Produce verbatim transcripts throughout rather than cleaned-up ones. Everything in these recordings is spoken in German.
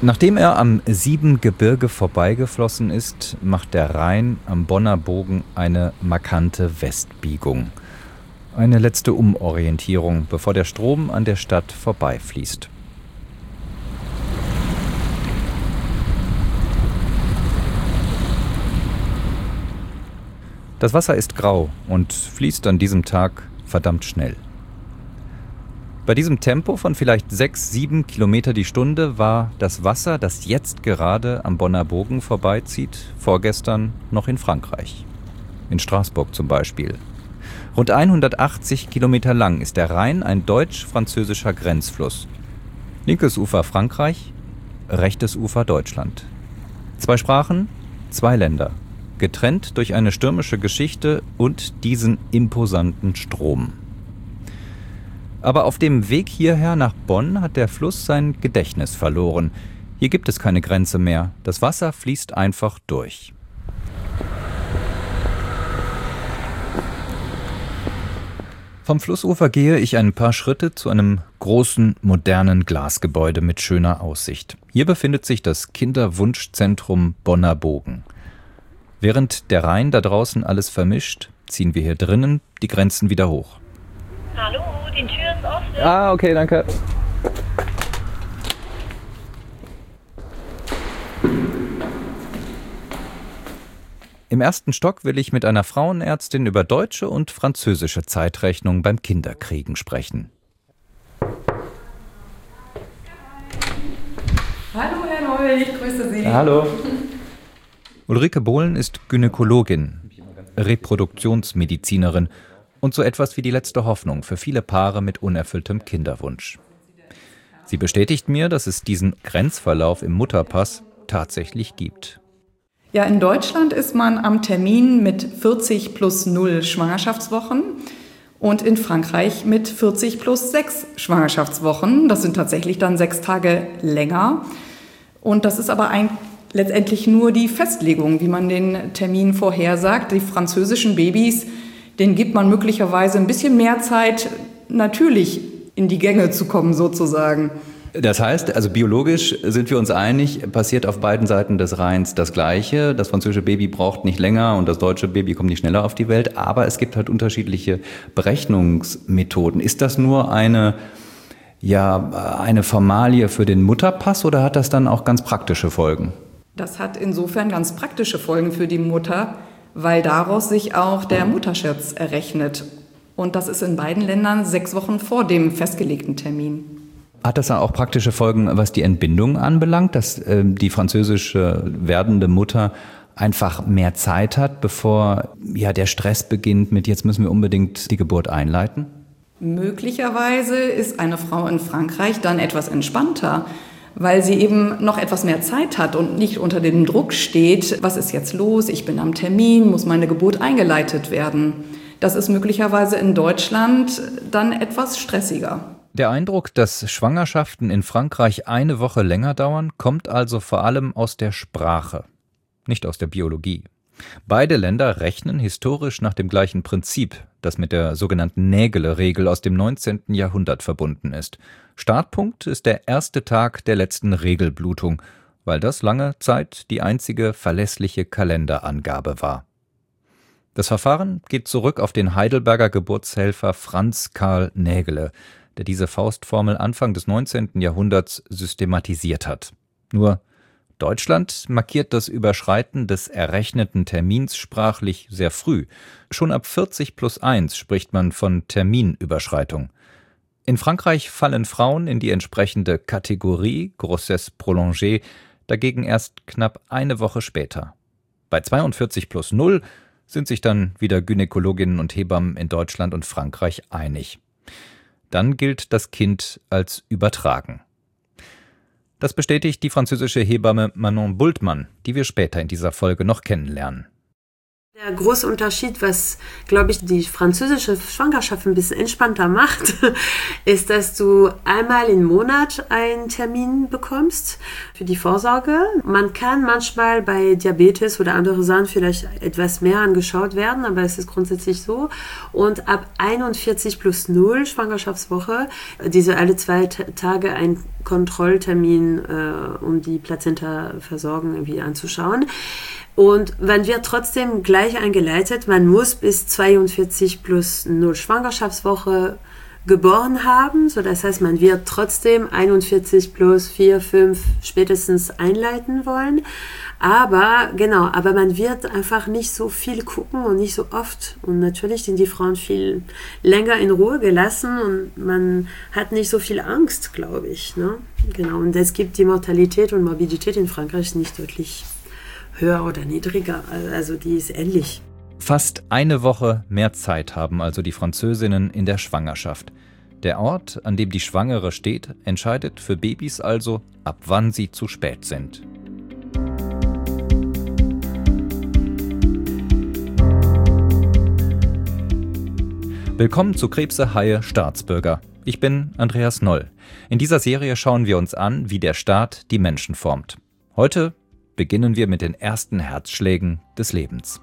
Nachdem er am Siebengebirge vorbeigeflossen ist, macht der Rhein am Bonner Bogen eine markante Westbiegung. Eine letzte Umorientierung, bevor der Strom an der Stadt vorbeifließt. Das Wasser ist grau und fließt an diesem Tag verdammt schnell. Bei diesem Tempo von vielleicht sechs, sieben Kilometer die Stunde war das Wasser, das jetzt gerade am Bonner Bogen vorbeizieht, vorgestern noch in Frankreich. In Straßburg zum Beispiel. Rund hundertachtzig Kilometer lang ist der Rhein ein deutsch-französischer Grenzfluss. Linkes Ufer Frankreich, rechtes Ufer Deutschland. Zwei Sprachen, zwei Länder. Getrennt durch eine stürmische Geschichte und diesen imposanten Strom. Aber auf dem Weg hierher nach Bonn hat der Fluss sein Gedächtnis verloren. Hier gibt es keine Grenze mehr. Das Wasser fließt einfach durch. Vom Flussufer gehe ich ein paar Schritte zu einem großen, modernen Glasgebäude mit schöner Aussicht. Hier befindet sich das Kinderwunschzentrum Bonner Bogen. Während der Rhein da draußen alles vermischt, ziehen wir hier drinnen die Grenzen wieder hoch. Hallo, die Tür ist offen. Ah, okay, danke. Im ersten Stock will ich mit einer Frauenärztin über deutsche und französische Zeitrechnung beim Kinderkriegen sprechen. Hallo Herr Neul, ich grüße Sie. Hallo. Ulrike Bohlen ist Gynäkologin, Reproduktionsmedizinerin und so etwas wie die letzte Hoffnung für viele Paare mit unerfülltem Kinderwunsch. Sie bestätigt mir, dass es diesen Grenzverlauf im Mutterpass tatsächlich gibt. Ja, in Deutschland ist man am Termin mit vierzig plus null Schwangerschaftswochen und in Frankreich mit vierzig plus sechs Schwangerschaftswochen. Das sind tatsächlich dann sechs Tage länger. Und das ist aber ein, letztendlich nur die Festlegung, wie man den Termin vorhersagt. Die französischen Babys, denen gibt man möglicherweise ein bisschen mehr Zeit, natürlich in die Gänge zu kommen sozusagen. Das heißt, also biologisch sind wir uns einig, passiert auf beiden Seiten des Rheins das Gleiche. Das französische Baby braucht nicht länger und das deutsche Baby kommt nicht schneller auf die Welt. Aber es gibt halt unterschiedliche Berechnungsmethoden. Ist das nur eine, ja, eine Formalie für den Mutterpass oder hat das dann auch ganz praktische Folgen? Das hat insofern ganz praktische Folgen für die Mutter, weil daraus sich auch der Mutterschutz errechnet. Und das ist in beiden Ländern sechs Wochen vor dem festgelegten Termin. Hat das dann auch praktische Folgen, was die Entbindung anbelangt, dass äh, die französische werdende Mutter einfach mehr Zeit hat, bevor ja, der Stress beginnt mit jetzt müssen wir unbedingt die Geburt einleiten? Möglicherweise ist eine Frau in Frankreich dann etwas entspannter, weil sie eben noch etwas mehr Zeit hat und nicht unter dem Druck steht, was ist jetzt los, ich bin am Termin, muss meine Geburt eingeleitet werden. Das ist möglicherweise in Deutschland dann etwas stressiger. Der Eindruck, dass Schwangerschaften in Frankreich eine Woche länger dauern, kommt also vor allem aus der Sprache, nicht aus der Biologie. Beide Länder rechnen historisch nach dem gleichen Prinzip, das mit der sogenannten Nägele-Regel aus dem neunzehnten Jahrhundert verbunden ist. Startpunkt ist der erste Tag der letzten Regelblutung, weil das lange Zeit die einzige verlässliche Kalenderangabe war. Das Verfahren geht zurück auf den Heidelberger Geburtshelfer Franz Karl Nägele, der diese Faustformel Anfang des neunzehnten Jahrhunderts systematisiert hat. Nur Deutschland markiert das Überschreiten des errechneten Termins sprachlich sehr früh. Schon ab vierzig plus eins spricht man von Terminüberschreitung. In Frankreich fallen Frauen in die entsprechende Kategorie Grossesse prolongée dagegen erst knapp eine Woche später. Bei zweiundvierzig plus null sind sich dann wieder Gynäkologinnen und Hebammen in Deutschland und Frankreich einig. Dann gilt das Kind als übertragen. Das bestätigt die französische Hebamme Manon Bultmann, die wir später in dieser Folge noch kennenlernen. Der große Unterschied, was, glaube ich, die französische Schwangerschaft ein bisschen entspannter macht, ist, dass du einmal im Monat einen Termin bekommst für die Vorsorge. Man kann manchmal bei Diabetes oder andere Sachen vielleicht etwas mehr angeschaut werden, aber es ist grundsätzlich so. Und ab einundvierzig plus null Schwangerschaftswoche, diese alle zwei T- Tage ein Kontrolltermin, äh, um die Plazenta-Versorgung irgendwie anzuschauen. Und man wird trotzdem gleich eingeleitet, man muss bis zweiundvierzig plus null Schwangerschaftswoche geboren haben. So, das heißt, man wird trotzdem einundvierzig plus vier, fünf spätestens einleiten wollen. Aber genau, aber man wird einfach nicht so viel gucken und nicht so oft. Und natürlich sind die Frauen viel länger in Ruhe gelassen und man hat nicht so viel Angst, glaube ich. Ne? Genau, und es gibt die Mortalität und Morbidität in Frankreich nicht deutlich höher oder niedriger, also die ist ähnlich. Fast eine Woche mehr Zeit haben also die Französinnen in der Schwangerschaft. Der Ort, an dem die Schwangere steht, entscheidet für Babys also, ab wann sie zu spät sind. Willkommen zu Krebse, Haie, Staatsbürger. Ich bin Andreas Noll. In dieser Serie schauen wir uns an, wie der Staat die Menschen formt. Heute beginnen wir mit den ersten Herzschlägen des Lebens.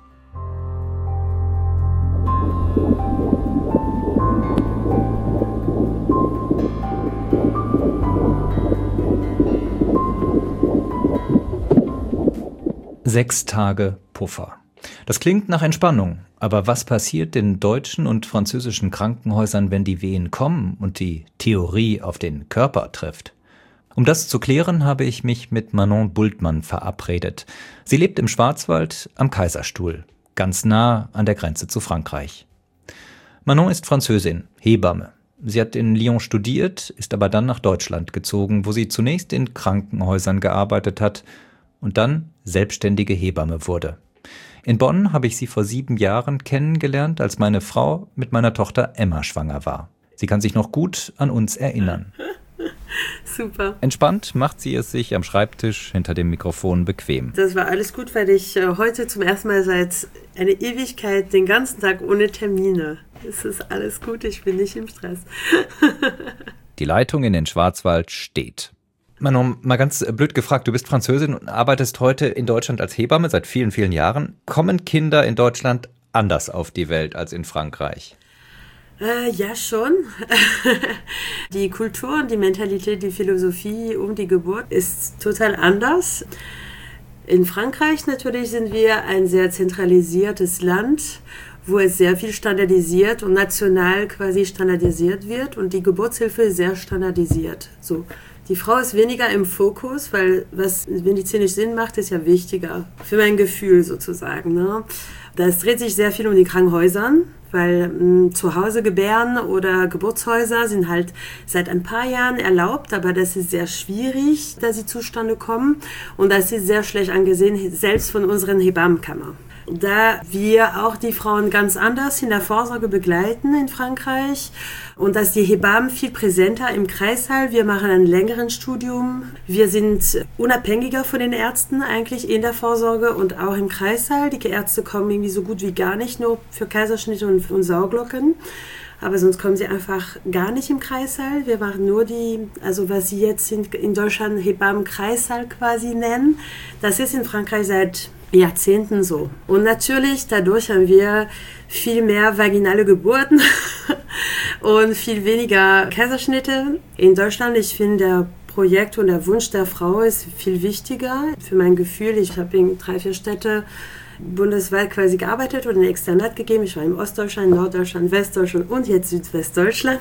Sechs Tage Puffer. Das klingt nach Entspannung, aber was passiert in deutschen und französischen Krankenhäusern, wenn die Wehen kommen und die Theorie auf den Körper trifft? Um das zu klären, habe ich mich mit Manon Bultmann verabredet. Sie lebt im Schwarzwald am Kaiserstuhl, ganz nah an der Grenze zu Frankreich. Manon ist Französin, Hebamme. Sie hat in Lyon studiert, ist aber dann nach Deutschland gezogen, wo sie zunächst in Krankenhäusern gearbeitet hat und dann selbstständige Hebamme wurde. In Bonn habe ich sie vor sieben Jahren kennengelernt, als meine Frau mit meiner Tochter Emma schwanger war. Sie kann sich noch gut an uns erinnern. Super. Entspannt macht sie es sich am Schreibtisch hinter dem Mikrofon bequem. Das war alles gut, weil ich äh, heute zum ersten Mal seit einer Ewigkeit den ganzen Tag ohne Termine. Es ist alles gut, ich bin nicht im Stress. Die Leitung in den Schwarzwald steht. Manon, mal ganz blöd gefragt, du bist Französin und arbeitest heute in Deutschland als Hebamme seit vielen, vielen Jahren. Kommen Kinder in Deutschland anders auf die Welt als in Frankreich? Äh, ja, schon. Die Kultur und die Mentalität, die Philosophie um die Geburt ist total anders. In Frankreich natürlich sind wir ein sehr zentralisiertes Land, wo es sehr viel standardisiert und national quasi standardisiert wird und die Geburtshilfe ist sehr standardisiert. So. Die Frau ist weniger im Fokus, weil was medizinisch Sinn macht, ist ja wichtiger für mein Gefühl sozusagen. Ne? Das dreht sich sehr viel um die Krankenhäusern, weil mh, zu Hause gebären oder Geburtshäuser sind halt seit ein paar Jahren erlaubt, aber das ist sehr schwierig, dass sie zustande kommen und das ist sehr schlecht angesehen, selbst von unseren Hebammenkammern. Da wir auch die Frauen ganz anders in der Vorsorge begleiten in Frankreich und dass die Hebammen viel präsenter im Kreissaal, wir machen ein längeres Studium, wir sind unabhängiger von den Ärzten eigentlich in der Vorsorge und auch im Kreissaal. Die Ärzte kommen irgendwie so gut wie gar nicht, nur für Kaiserschnitte und, und Sauglocken. Aber sonst kommen sie einfach gar nicht im Kreissaal. Wir machen nur die, also was sie jetzt in, in Deutschland Hebammen-Kreissaal quasi nennen. Das ist in Frankreich seit Jahrzehnten so. Und natürlich, dadurch haben wir viel mehr vaginale Geburten und viel weniger Kaiserschnitte. In Deutschland, ich finde, der Projekt und der Wunsch der Frau ist viel wichtiger. Für mein Gefühl, ich habe in drei, vier Städte bundesweit quasi gearbeitet und ein Externat gegeben. Ich war in Ostdeutschland, Norddeutschland, Westdeutschland und jetzt Südwestdeutschland.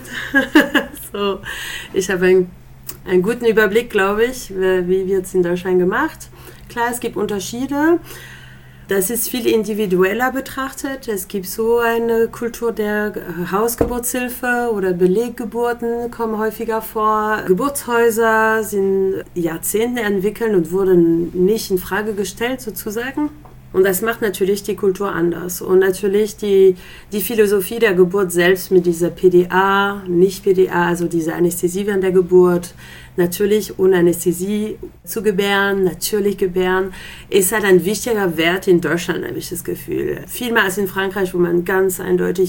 So, ich habe einen, einen guten Überblick, glaube ich, wie wird es in Deutschland gemacht. Klar, es gibt Unterschiede. Das ist viel individueller betrachtet. Es gibt so eine Kultur der Hausgeburtshilfe oder Beleggeburten kommen häufiger vor. Geburtshäuser sind Jahrzehnte entwickelt und wurden nicht in Frage gestellt sozusagen. Und das macht natürlich die Kultur anders. Und natürlich die, die Philosophie der Geburt selbst mit dieser P D A, nicht P D A, also diese Anästhesie während der Geburt, natürlich ohne Anästhesie zu gebären, natürlich gebären, ist halt ein wichtiger Wert in Deutschland, habe ich das Gefühl. Viel mehr als in Frankreich, wo man ganz eindeutig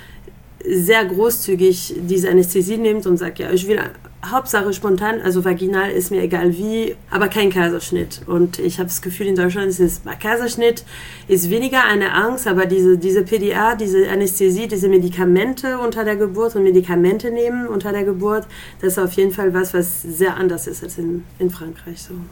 sehr großzügig diese Anästhesie nimmt und sagt, ja, ich will Hauptsache spontan, also vaginal ist mir egal wie, aber kein Kaiserschnitt. Und ich habe das Gefühl, in Deutschland ist es, Kaiserschnitt ist weniger eine Angst, aber diese, diese P D A, diese Anästhesie, diese Medikamente unter der Geburt und Medikamente nehmen unter der Geburt, das ist auf jeden Fall was, was sehr anders ist als in, in Frankreich so.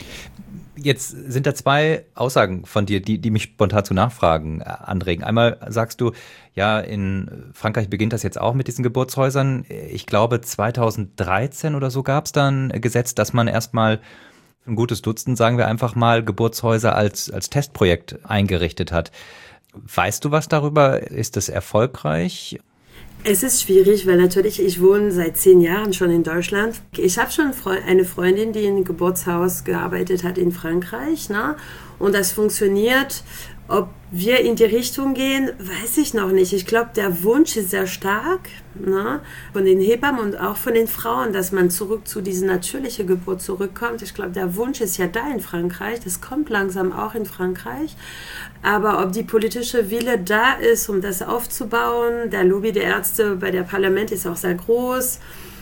Jetzt sind da zwei Aussagen von dir, die, die mich spontan zu Nachfragen anregen. Einmal sagst du, ja, in Frankreich beginnt das jetzt auch mit diesen Geburtshäusern. Ich glaube, zweitausenddreizehn oder so gab es dann ein Gesetz, dass man erstmal ein gutes Dutzend, sagen wir einfach mal, Geburtshäuser als, als Testprojekt eingerichtet hat. Weißt du was darüber? Ist das erfolgreich? Es ist schwierig, weil natürlich, ich wohne seit zehn Jahren schon in Deutschland. Ich habe schon eine Freundin, die in einem Geburtshaus gearbeitet hat in Frankreich, ne? Und das funktioniert. Ob wir in die Richtung gehen, weiß ich noch nicht. Ich glaube, der Wunsch ist sehr stark, ne? Von den Hebammen und auch von den Frauen, dass man zurück zu dieser natürlichen Geburt zurückkommt. Ich glaube, der Wunsch ist ja da in Frankreich. Das kommt langsam auch in Frankreich. Aber ob die politische Wille da ist, um das aufzubauen, der Lobby der Ärzte bei der Parlament ist auch sehr groß.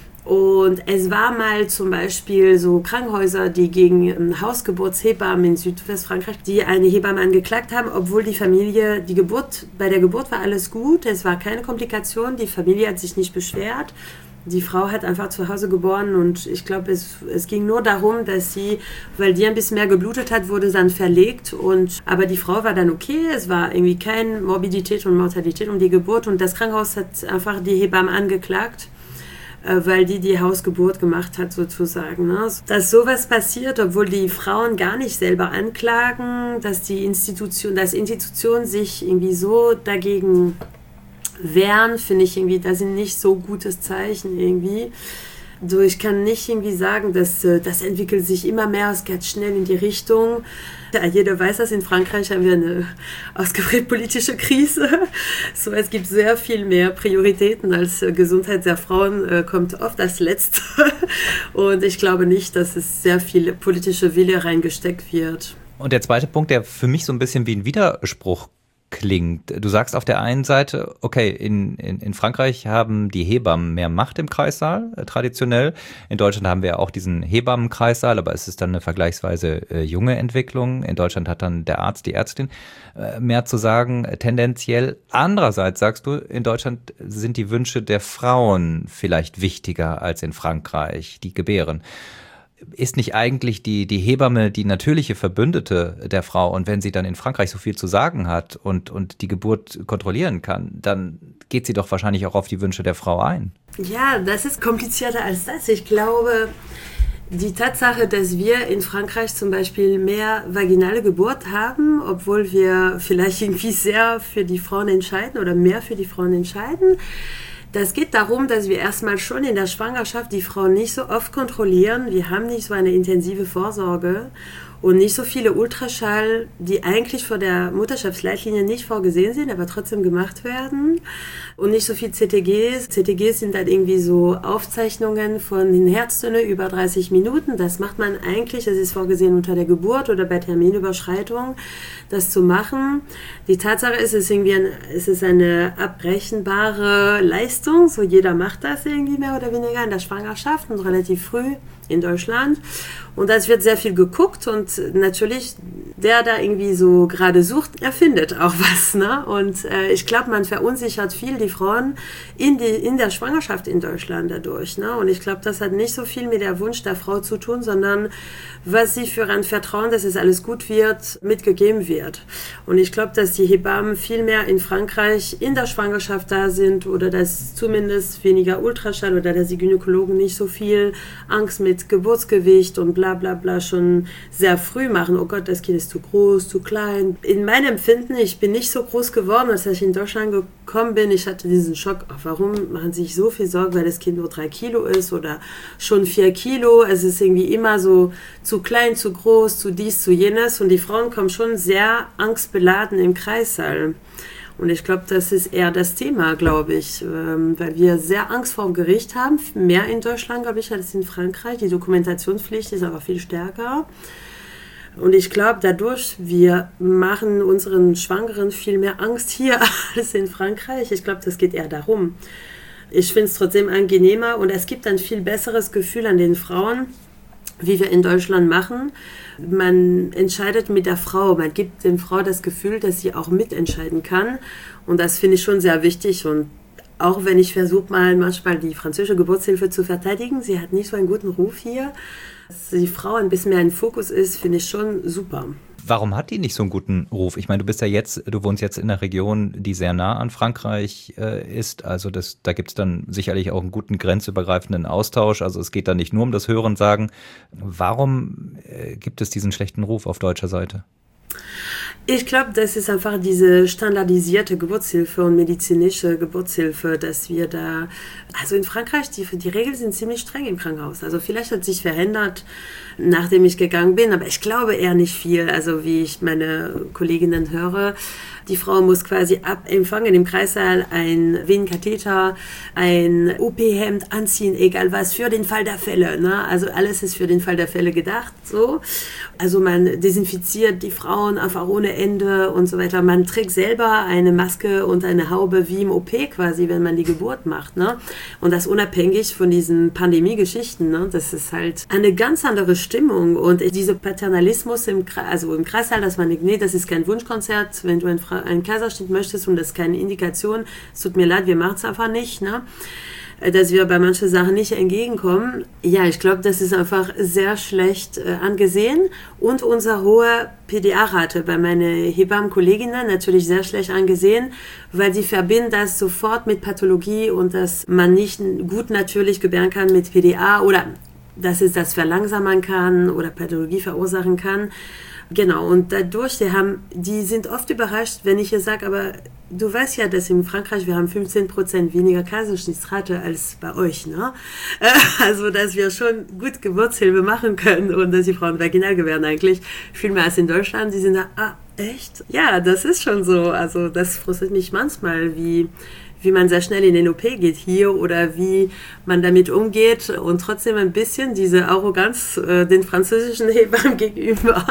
Und es war mal zum Beispiel so Krankenhäuser, die gegen Hausgeburtshebammen in Südwestfrankreich, die eine Hebamme angeklagt haben, obwohl die Familie, die Geburt, bei der Geburt war alles gut, es war keine Komplikation, die Familie hat sich nicht beschwert. Die Frau hat einfach zu Hause geboren und ich glaube, es, es ging nur darum, dass sie, weil die ein bisschen mehr geblutet hat, wurde dann verlegt. Und, aber die Frau war dann okay, es war irgendwie keine Morbidität und Mortalität um die Geburt und das Krankenhaus hat einfach die Hebamme angeklagt, weil die die Hausgeburt gemacht hat sozusagen. Ne? Dass sowas passiert, obwohl die Frauen gar nicht selber anklagen, dass die Institution, dass Institutionen sich irgendwie so dagegen wehren, finde ich irgendwie, das sind nicht so gutes Zeichen irgendwie. So, ich kann nicht irgendwie sagen, dass das entwickelt sich immer mehr, es geht schnell in die Richtung. Ja, jeder weiß das, in Frankreich haben wir eine ausgeprägte politische Krise. So, es gibt sehr viel mehr Prioritäten als Gesundheit der Frauen, kommt oft als Letzte. Und ich glaube nicht, dass es sehr viel politische Wille reingesteckt wird. Und der zweite Punkt, der für mich so ein bisschen wie ein Widerspruch klingt. Du sagst auf der einen Seite, okay, in, in, in Frankreich haben die Hebammen mehr Macht im Kreissaal, äh, traditionell. In Deutschland haben wir ja auch diesen Hebammenkreissaal, aber es ist dann eine vergleichsweise äh, junge Entwicklung. In Deutschland hat dann der Arzt, die Ärztin äh, mehr zu sagen, äh, tendenziell. Andererseits sagst du, in Deutschland sind die Wünsche der Frauen vielleicht wichtiger als in Frankreich, die gebären. Ist nicht eigentlich die, die Hebamme die natürliche Verbündete der Frau? Und wenn sie dann in Frankreich so viel zu sagen hat und, und die Geburt kontrollieren kann, dann geht sie doch wahrscheinlich auch auf die Wünsche der Frau ein. Ja, das ist komplizierter als das. Ich glaube, die Tatsache, dass wir in Frankreich zum Beispiel mehr vaginale Geburt haben, obwohl wir vielleicht irgendwie sehr für die Frauen entscheiden oder mehr für die Frauen entscheiden, das geht darum, dass wir erstmal schon in der Schwangerschaft die Frauen nicht so oft kontrollieren. Wir haben nicht so eine intensive Vorsorge und nicht so viele Ultraschall, die eigentlich vor der Mutterschaftsleitlinie nicht vorgesehen sind, aber trotzdem gemacht werden. Und nicht so viel C T Gs. C T Gs sind halt irgendwie so Aufzeichnungen von den Herztönen über dreißig Minuten. Das macht man eigentlich, das ist vorgesehen unter der Geburt oder bei Terminüberschreitung, das zu machen. Die Tatsache ist, es ist, irgendwie ein, es ist eine abrechenbare Leistung. So jeder macht das irgendwie mehr oder weniger in der Schwangerschaft und relativ früh in Deutschland. Und das wird sehr viel geguckt und natürlich, der da irgendwie so gerade sucht, er findet auch was. Ne? Und äh, ich glaube, man verunsichert viel die Frauen in, die, in der Schwangerschaft in Deutschland dadurch. Ne? Und ich glaube, das hat nicht so viel mit der Wunsch der Frau zu tun, sondern was sie für ein Vertrauen, dass es alles gut wird, mitgegeben wird. Und ich glaube, dass die Hebammen viel mehr in Frankreich in der Schwangerschaft da sind oder dass zumindest weniger Ultraschall oder dass die Gynäkologen nicht so viel Angst mit Geburtsgewicht und bla bla bla schon sehr früh machen. Oh Gott, das Kind ist zu groß, zu klein. In meinem Empfinden, ich bin nicht so groß geworden, als ich in Deutschland gekommen bin. Ich hatte diesen Schock, oh, warum machen sich so viel Sorgen, weil das Kind nur drei Kilo ist oder schon vier Kilo. Es ist irgendwie immer so zu klein, zu groß, zu dies, zu jenes. Und die Frauen kommen schon sehr angstbeladen im Kreissaal. Und ich glaube, das ist eher das Thema, glaube ich, ähm, weil wir sehr Angst vor dem Gericht haben, mehr in Deutschland, glaube ich, als in Frankreich. Die Dokumentationspflicht ist aber viel stärker. Und ich glaube, dadurch, wir machen unseren Schwangeren viel mehr Angst hier als in Frankreich. Ich glaube, das geht eher darum. Ich finde es trotzdem angenehmer und es gibt ein viel besseres Gefühl an den Frauen, wie wir in Deutschland machen. Man entscheidet mit der Frau, man gibt der Frau das Gefühl, dass sie auch mitentscheiden kann. Und das finde ich schon sehr wichtig. Und auch wenn ich versuche mal manchmal die französische Geburtshilfe zu verteidigen, sie hat nicht so einen guten Ruf hier. Dass die Frau ein bisschen mehr im Fokus ist, finde ich schon super. Warum hat die nicht so einen guten Ruf? Ich meine, du bist ja jetzt, du wohnst jetzt in einer Region, die sehr nah an Frankreich äh, ist. Also das, da gibt es dann sicherlich auch einen guten grenzübergreifenden Austausch. Also es geht da nicht nur um das Hörensagen. Warum äh, gibt es diesen schlechten Ruf auf deutscher Seite? Ich glaube, das ist einfach diese standardisierte Geburtshilfe und medizinische Geburtshilfe, dass wir da, also in Frankreich, die, die Regeln sind ziemlich streng im Krankenhaus. Also vielleicht hat sich verändert, nachdem ich gegangen bin, aber ich glaube eher nicht viel. Also wie ich meine Kolleginnen höre, die Frau muss quasi abempfangen im Kreissaal ein Venenkatheter, ein O P-Hemd anziehen, egal was, für den Fall der Fälle. Ne? Also alles ist für den Fall der Fälle gedacht. So. Also man desinfiziert die Frauen einfach ohne Ende und so weiter. Man trägt selber eine Maske und eine Haube wie im O P quasi, wenn man die Geburt macht. Ne? Und das unabhängig von diesen Pandemie-Geschichten. Ne? Das ist halt eine ganz andere Stimmung. Und dieser Paternalismus im, also im Kreissaal, dass man denkt, nee, das ist kein Wunschkonzert, wenn du ein einen Kaiserschnitt möchtest und das ist keine Indikation, es tut mir leid, wir machen es einfach nicht, ne? Dass wir bei manchen Sachen nicht entgegenkommen. Ja, ich glaube, das ist einfach sehr schlecht äh, angesehen und unsere hohe P D A-Rate bei meinen Hebammenkolleginnen natürlich sehr schlecht angesehen, weil sie verbinden das sofort mit Pathologie und dass man nicht gut natürlich gebären kann mit P D A oder dass es das verlangsamen kann oder Pathologie verursachen kann. Genau, und dadurch, die, haben, die sind oft überrascht, wenn ich ihr sage, aber du weißt ja, dass in Frankreich wir haben fünfzehn Prozent weniger Kaiserschnittsrate als bei euch, ne? Also, dass wir schon gut Geburtshilfe machen können und dass die Frauen vaginal gebären eigentlich viel mehr als in Deutschland. Die sind da, ah, echt? Ja, das ist schon so. Also, das frustriert mich manchmal, wie... wie man sehr schnell in den O P geht hier oder wie man damit umgeht und trotzdem ein bisschen diese Arroganz äh, den französischen Hebammen gegenüber.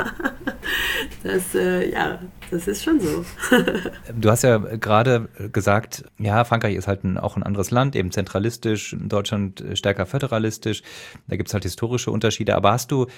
Das, äh, ja, das ist schon so. Du hast ja gerade gesagt, ja, Frankreich ist halt ein, auch ein anderes Land, eben zentralistisch, Deutschland stärker föderalistisch. Da gibt es halt historische Unterschiede. Aber hast du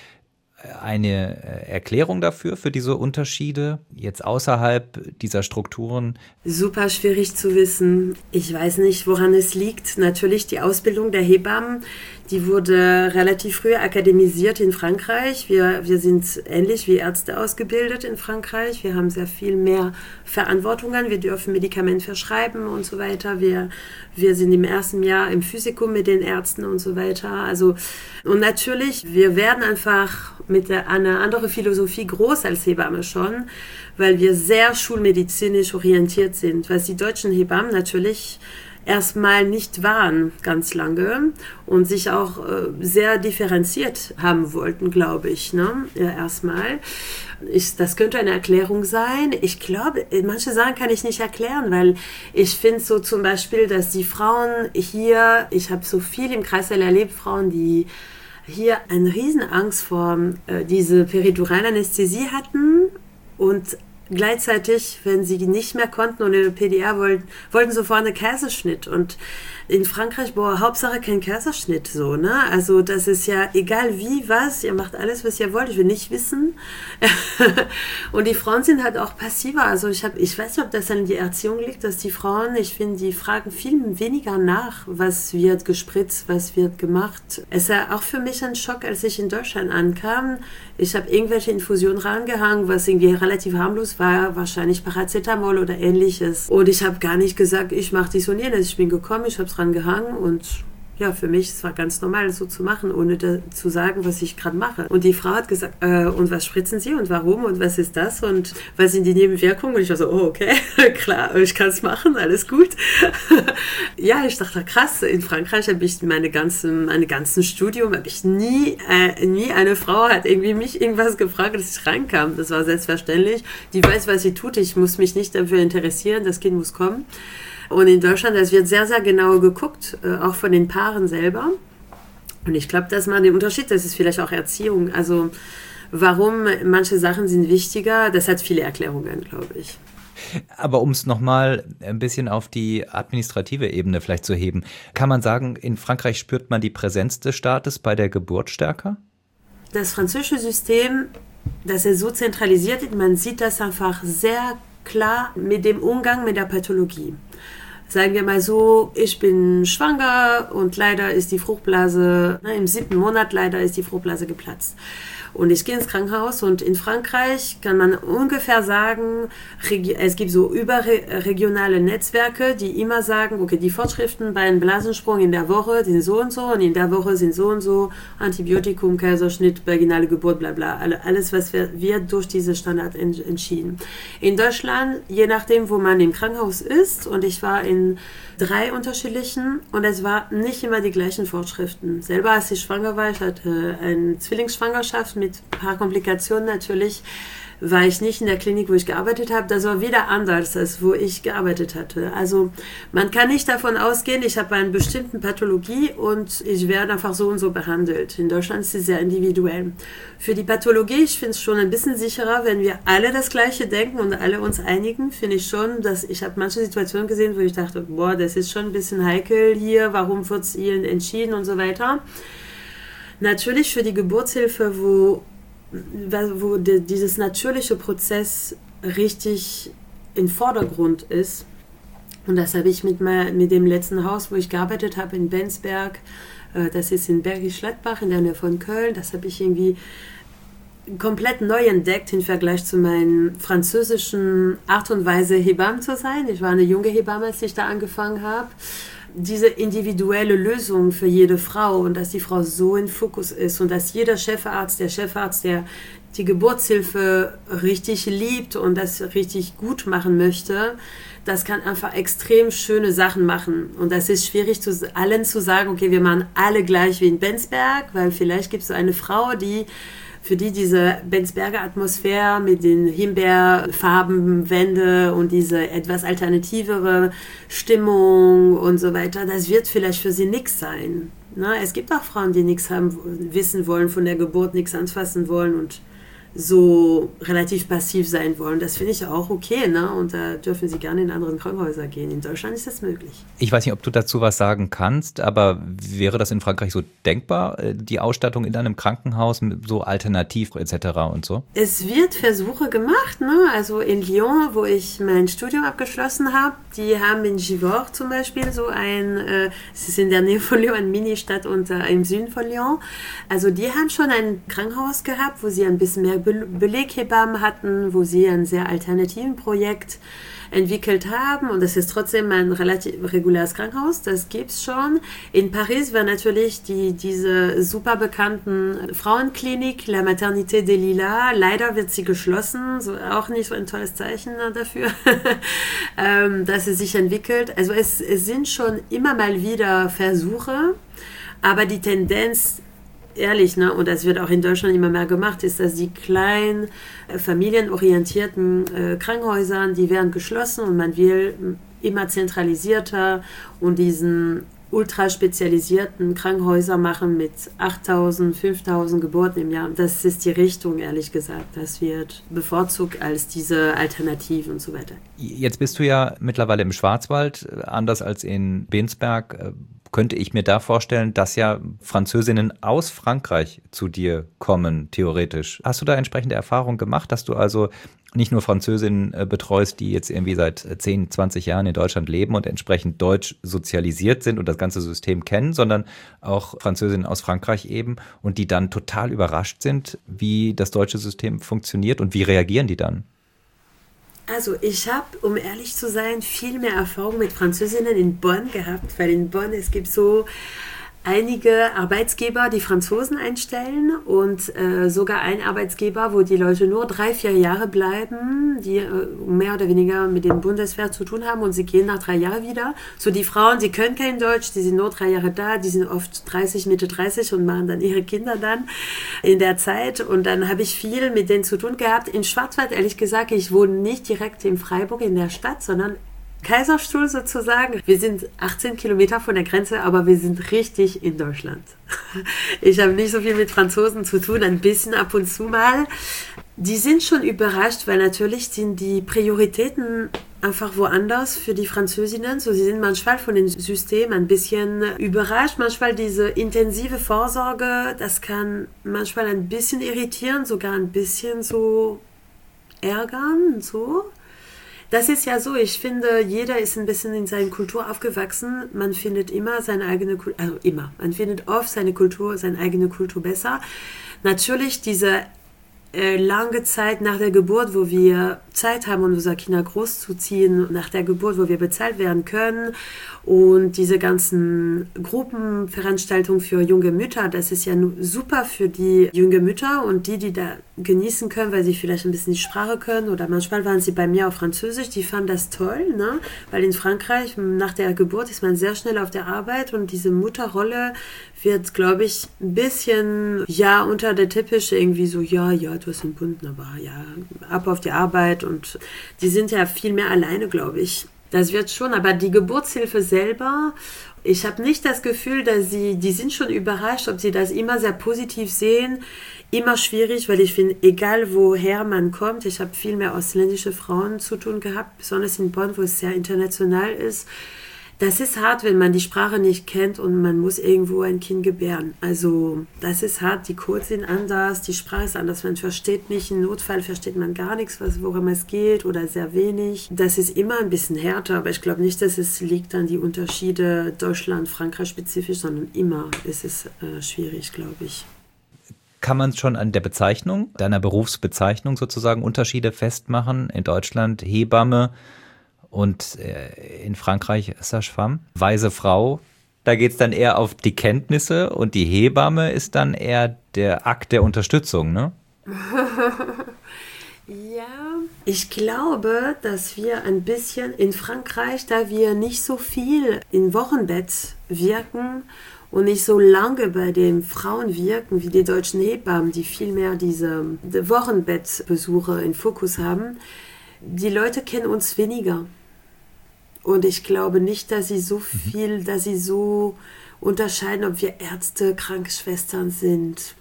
eine Erklärung dafür, für diese Unterschiede jetzt außerhalb dieser Strukturen? Super schwierig zu wissen. Ich weiß nicht, woran es liegt. Natürlich die Ausbildung der Hebammen, die wurde relativ früh akademisiert in Frankreich. Wir, wir sind ähnlich wie Ärzte ausgebildet in Frankreich. Wir haben sehr viel mehr Verantwortungen. Wir dürfen Medikamente verschreiben und so weiter. Wir, wir sind im ersten Jahr im Physikum mit den Ärzten und so weiter. Also, und natürlich, wir werden einfach mit einer anderen Philosophie groß als Hebamme schon, weil wir sehr schulmedizinisch orientiert sind, was die deutschen Hebammen natürlich erstmal nicht waren ganz lange und sich auch äh, sehr differenziert haben wollten, glaube ich, ne? Ja, erstmal. Ich, das könnte eine Erklärung sein. Ich glaube, manche Sachen kann ich nicht erklären, weil ich finde so zum Beispiel, dass die Frauen hier, ich habe so viel im Kreissaal erlebt, Frauen, die hier eine riesen Angst vor äh, diese Periduralanästhesie hatten und gleichzeitig, wenn sie nicht mehr konnten und in der P D A wollten, wollten sofort einen Kaiserschnitt. Und in Frankreich, boah, Hauptsache kein Kaiserschnitt, so, ne? Also das ist ja egal wie, was, ihr macht alles, was ihr wollt, ich will nicht wissen. Und die Frauen sind halt auch passiver. Also ich habe, ich weiß nicht, ob das an die Erziehung liegt, dass die Frauen, ich finde, die fragen viel weniger nach, was wird gespritzt, was wird gemacht. Es war auch für mich ein Schock, als ich in Deutschland ankam. Ich habe irgendwelche Infusionen rangehangen, was irgendwie relativ harmlos war, wahrscheinlich Paracetamol oder ähnliches. Und ich habe gar nicht gesagt, ich mache dies und jenes. Ich bin gekommen, ich habe es rangehangen und ja, für mich, es war ganz normal, so zu machen, ohne da, zu sagen, was ich gerade mache. Und die Frau hat gesagt, äh, und was spritzen Sie und warum und was ist das und was sind die Nebenwirkungen? Und ich war so, oh, okay, klar, ich kann es machen, alles gut. Ja, ich dachte, krass, in Frankreich habe ich meine ganzen, meine ganzen Studium, habe ich nie, äh, nie eine Frau hat irgendwie mich irgendwas gefragt, dass ich reinkam. Das war selbstverständlich. Die weiß, was sie tut, ich muss mich nicht dafür interessieren, das Kind muss kommen. Und in Deutschland, das wird sehr, sehr genau geguckt, äh, auch von den Paaren selber. Und ich glaube, das ist mal der Unterschied, das ist vielleicht auch Erziehung. Also warum manche Sachen sind wichtiger, das hat viele Erklärungen, glaube ich. Aber um es nochmal ein bisschen auf die administrative Ebene vielleicht zu heben, kann man sagen, in Frankreich spürt man die Präsenz des Staates bei der Geburt stärker? Das französische System, das ist so zentralisiert, man sieht das einfach sehr klar mit dem Umgang mit der Pathologie. Sagen wir mal so, ich bin schwanger und leider ist die Fruchtblase, na, im siebten Monat leider ist die Fruchtblase geplatzt. Und ich gehe ins Krankenhaus und in Frankreich kann man ungefähr sagen, es gibt so überregionale Netzwerke, die immer sagen, okay, die Fortschriften bei einem Blasensprung in der Woche sind so und so und in der Woche sind so und so, Antibiotikum, Kaiserschnitt, vaginale Geburt, bla bla, alles, was wird durch diese Standard entschieden. In Deutschland, je nachdem, wo man im Krankenhaus ist, und ich war in drei unterschiedlichen und es war nicht immer die gleichen Vorschriften. Selber, als ich schwanger war, ich hatte eine Zwillingsschwangerschaft mit ein paar Komplikationen natürlich, war ich nicht in der Klinik, wo ich gearbeitet habe. Das war wieder anders, als wo ich gearbeitet hatte. Also man kann nicht davon ausgehen, ich habe eine bestimmte Pathologie und ich werde einfach so und so behandelt. In Deutschland ist es sehr individuell. Für die Pathologie, ich finde es schon ein bisschen sicherer, wenn wir alle das Gleiche denken und alle uns einigen, finde ich schon, dass ich habe manche Situationen gesehen, wo ich dachte, boah, das ist schon ein bisschen heikel hier, warum wird es Ihnen entschieden und so weiter. Natürlich für die Geburtshilfe, wo wo de, dieses natürliche Prozess richtig im Vordergrund ist. Und das habe ich mit, mit dem letzten Haus, wo ich gearbeitet habe, in Bensberg, äh, das ist in Bergisch Gladbach in der Nähe von Köln, das habe ich irgendwie komplett neu entdeckt im Vergleich zu meiner französischen Art und Weise, Hebamme zu sein. Ich war eine junge Hebamme, als ich da angefangen habe. Diese individuelle Lösung für jede Frau und dass die Frau so im Fokus ist und dass jeder Chefarzt, der Chefarzt, der die Geburtshilfe richtig liebt und das richtig gut machen möchte, das kann einfach extrem schöne Sachen machen. Und das ist schwierig, zu, allen zu sagen, okay, wir machen alle gleich wie in Bensberg, weil vielleicht gibt es so eine Frau, die für die diese Bensberger Atmosphäre mit den Himbeerfarbenwände und diese etwas alternativere Stimmung und so weiter, das wird vielleicht für sie nichts sein. Na, es gibt auch Frauen, die nichts haben, wissen wollen von der Geburt, nichts anfassen wollen und so relativ passiv sein wollen. Das finde ich auch okay, ne? Und da dürfen sie gerne in andere Krankenhäuser gehen. In Deutschland ist das möglich. Ich weiß nicht, ob du dazu was sagen kannst, aber wäre das in Frankreich so denkbar, die Ausstattung in einem Krankenhaus so alternativ et cetera und so? Es wird Versuche gemacht, ne? Also in Lyon, wo ich mein Studium abgeschlossen habe, die haben in Givors zum Beispiel so ein, äh, es ist in der Nähe von Lyon, eine Mini-Stadt und äh, im Süden von Lyon. Also die haben schon ein Krankenhaus gehabt, wo sie ein bisschen mehr Beleghebammen hatten, wo sie ein sehr alternativen Projekt entwickelt haben und das ist trotzdem ein relativ reguläres Krankenhaus, das gibt es schon. In Paris war natürlich die, diese super bekannten Frauenklinik, La Maternité des Lilas, leider wird sie geschlossen, so auch nicht so ein tolles Zeichen dafür, ähm, dass sie sich entwickelt. Also es, es sind schon immer mal wieder Versuche, aber die Tendenz ehrlich, ne, und das wird auch in Deutschland immer mehr gemacht, ist, dass die kleinen, äh, familienorientierten äh, Krankenhäuser, die werden geschlossen und man will immer zentralisierter und diesen ultra spezialisierten Krankenhäuser machen mit achttausend, fünftausend Geburten im Jahr. Das ist die Richtung, ehrlich gesagt. Das wird bevorzugt als diese Alternativen und so weiter. Jetzt bist du ja mittlerweile im Schwarzwald, anders als in Bensberg. Könnte ich mir da vorstellen, dass ja Französinnen aus Frankreich zu dir kommen, theoretisch. Hast du da entsprechende Erfahrungen gemacht, dass du also nicht nur Französinnen äh, betreust, die jetzt irgendwie seit zehn, zwanzig Jahren in Deutschland leben und entsprechend deutsch sozialisiert sind und das ganze System kennen, sondern auch Französinnen aus Frankreich eben und die dann total überrascht sind, wie das deutsche System funktioniert und wie reagieren die dann? Also ich habe, um ehrlich zu sein, viel mehr Erfahrung mit Französinnen in Bonn gehabt, weil in Bonn es gibt so einige Arbeitsgeber, die Franzosen einstellen und äh, sogar ein Arbeitsgeber, wo die Leute nur drei, vier Jahre bleiben, die äh, mehr oder weniger mit dem Bundeswehr zu tun haben und sie gehen nach drei Jahren wieder. So die Frauen, die können kein Deutsch, die sind nur drei Jahre da, die sind oft dreißig, Mitte dreißig und machen dann ihre Kinder dann in der Zeit und dann habe ich viel mit denen zu tun gehabt. In Schwarzwald, ehrlich gesagt, ich wohne nicht direkt in Freiburg in der Stadt, sondern Kaiserstuhl sozusagen. Wir sind achtzehn Kilometer von der Grenze, aber wir sind richtig in Deutschland. Ich habe nicht so viel mit Franzosen zu tun, ein bisschen ab und zu mal. Die sind schon überrascht, weil natürlich sind die Prioritäten einfach woanders für die Französinnen. So, sie sind manchmal von dem System ein bisschen überrascht. Manchmal diese intensive Vorsorge, das kann manchmal ein bisschen irritieren, sogar ein bisschen so ärgern, so. Das ist ja so, ich finde, jeder ist ein bisschen in seiner Kultur aufgewachsen. Man findet immer seine eigene Kultur, also immer, man findet oft seine Kultur, seine eigene Kultur besser. Natürlich diese äh, lange Zeit nach der Geburt, wo wir Zeit haben, um unsere Kinder großzuziehen, nach der Geburt, wo wir bezahlt werden können und diese ganzen Gruppenveranstaltungen für junge Mütter, das ist ja super für die jungen Mütter und die, die da genießen können, weil sie vielleicht ein bisschen die Sprache können oder manchmal waren sie bei mir auf Französisch, die fanden das toll, ne? Weil in Frankreich nach der Geburt ist man sehr schnell auf der Arbeit und diese Mutterrolle wird, glaube ich, ein bisschen, ja, unter der Teppich irgendwie so, ja, ja, du hast einen Bunden, aber ja, ab auf die Arbeit und die sind ja viel mehr alleine, glaube ich. Das wird schon, aber die Geburtshilfe selber, ich habe nicht das Gefühl, dass sie, die sind schon überrascht, ob sie das immer sehr positiv sehen, immer schwierig, weil ich finde, egal woher man kommt, ich habe viel mehr ausländische Frauen zu tun gehabt, besonders in Bonn, wo es sehr international ist. Das ist hart, wenn man die Sprache nicht kennt und man muss irgendwo ein Kind gebären. Also das ist hart, die Codes sind anders, die Sprache ist anders, man versteht nicht, im Notfall versteht man gar nichts, worum es geht oder sehr wenig. Das ist immer ein bisschen härter, aber ich glaube nicht, dass es liegt an die Unterschiede Deutschland, Frankreich spezifisch, sondern immer ist es äh, schwierig, glaube ich. Kann man schon an der Bezeichnung, deiner Berufsbezeichnung sozusagen Unterschiede festmachen? In Deutschland Hebamme, und in Frankreich Sage-Femme, weise Frau. Da geht es dann eher auf die Kenntnisse und die Hebamme ist dann eher der Akt der Unterstützung, ne? Ja, ich glaube, dass wir ein bisschen in Frankreich, da wir nicht so viel im Wochenbett wirken und nicht so lange bei den Frauen wirken wie die deutschen Hebammen, die viel mehr diese Wochenbettbesuche im Fokus haben, die Leute kennen uns weniger. Und ich glaube nicht, dass sie so viel, dass sie so unterscheiden, ob wir Ärzte, Krankenschwestern sind.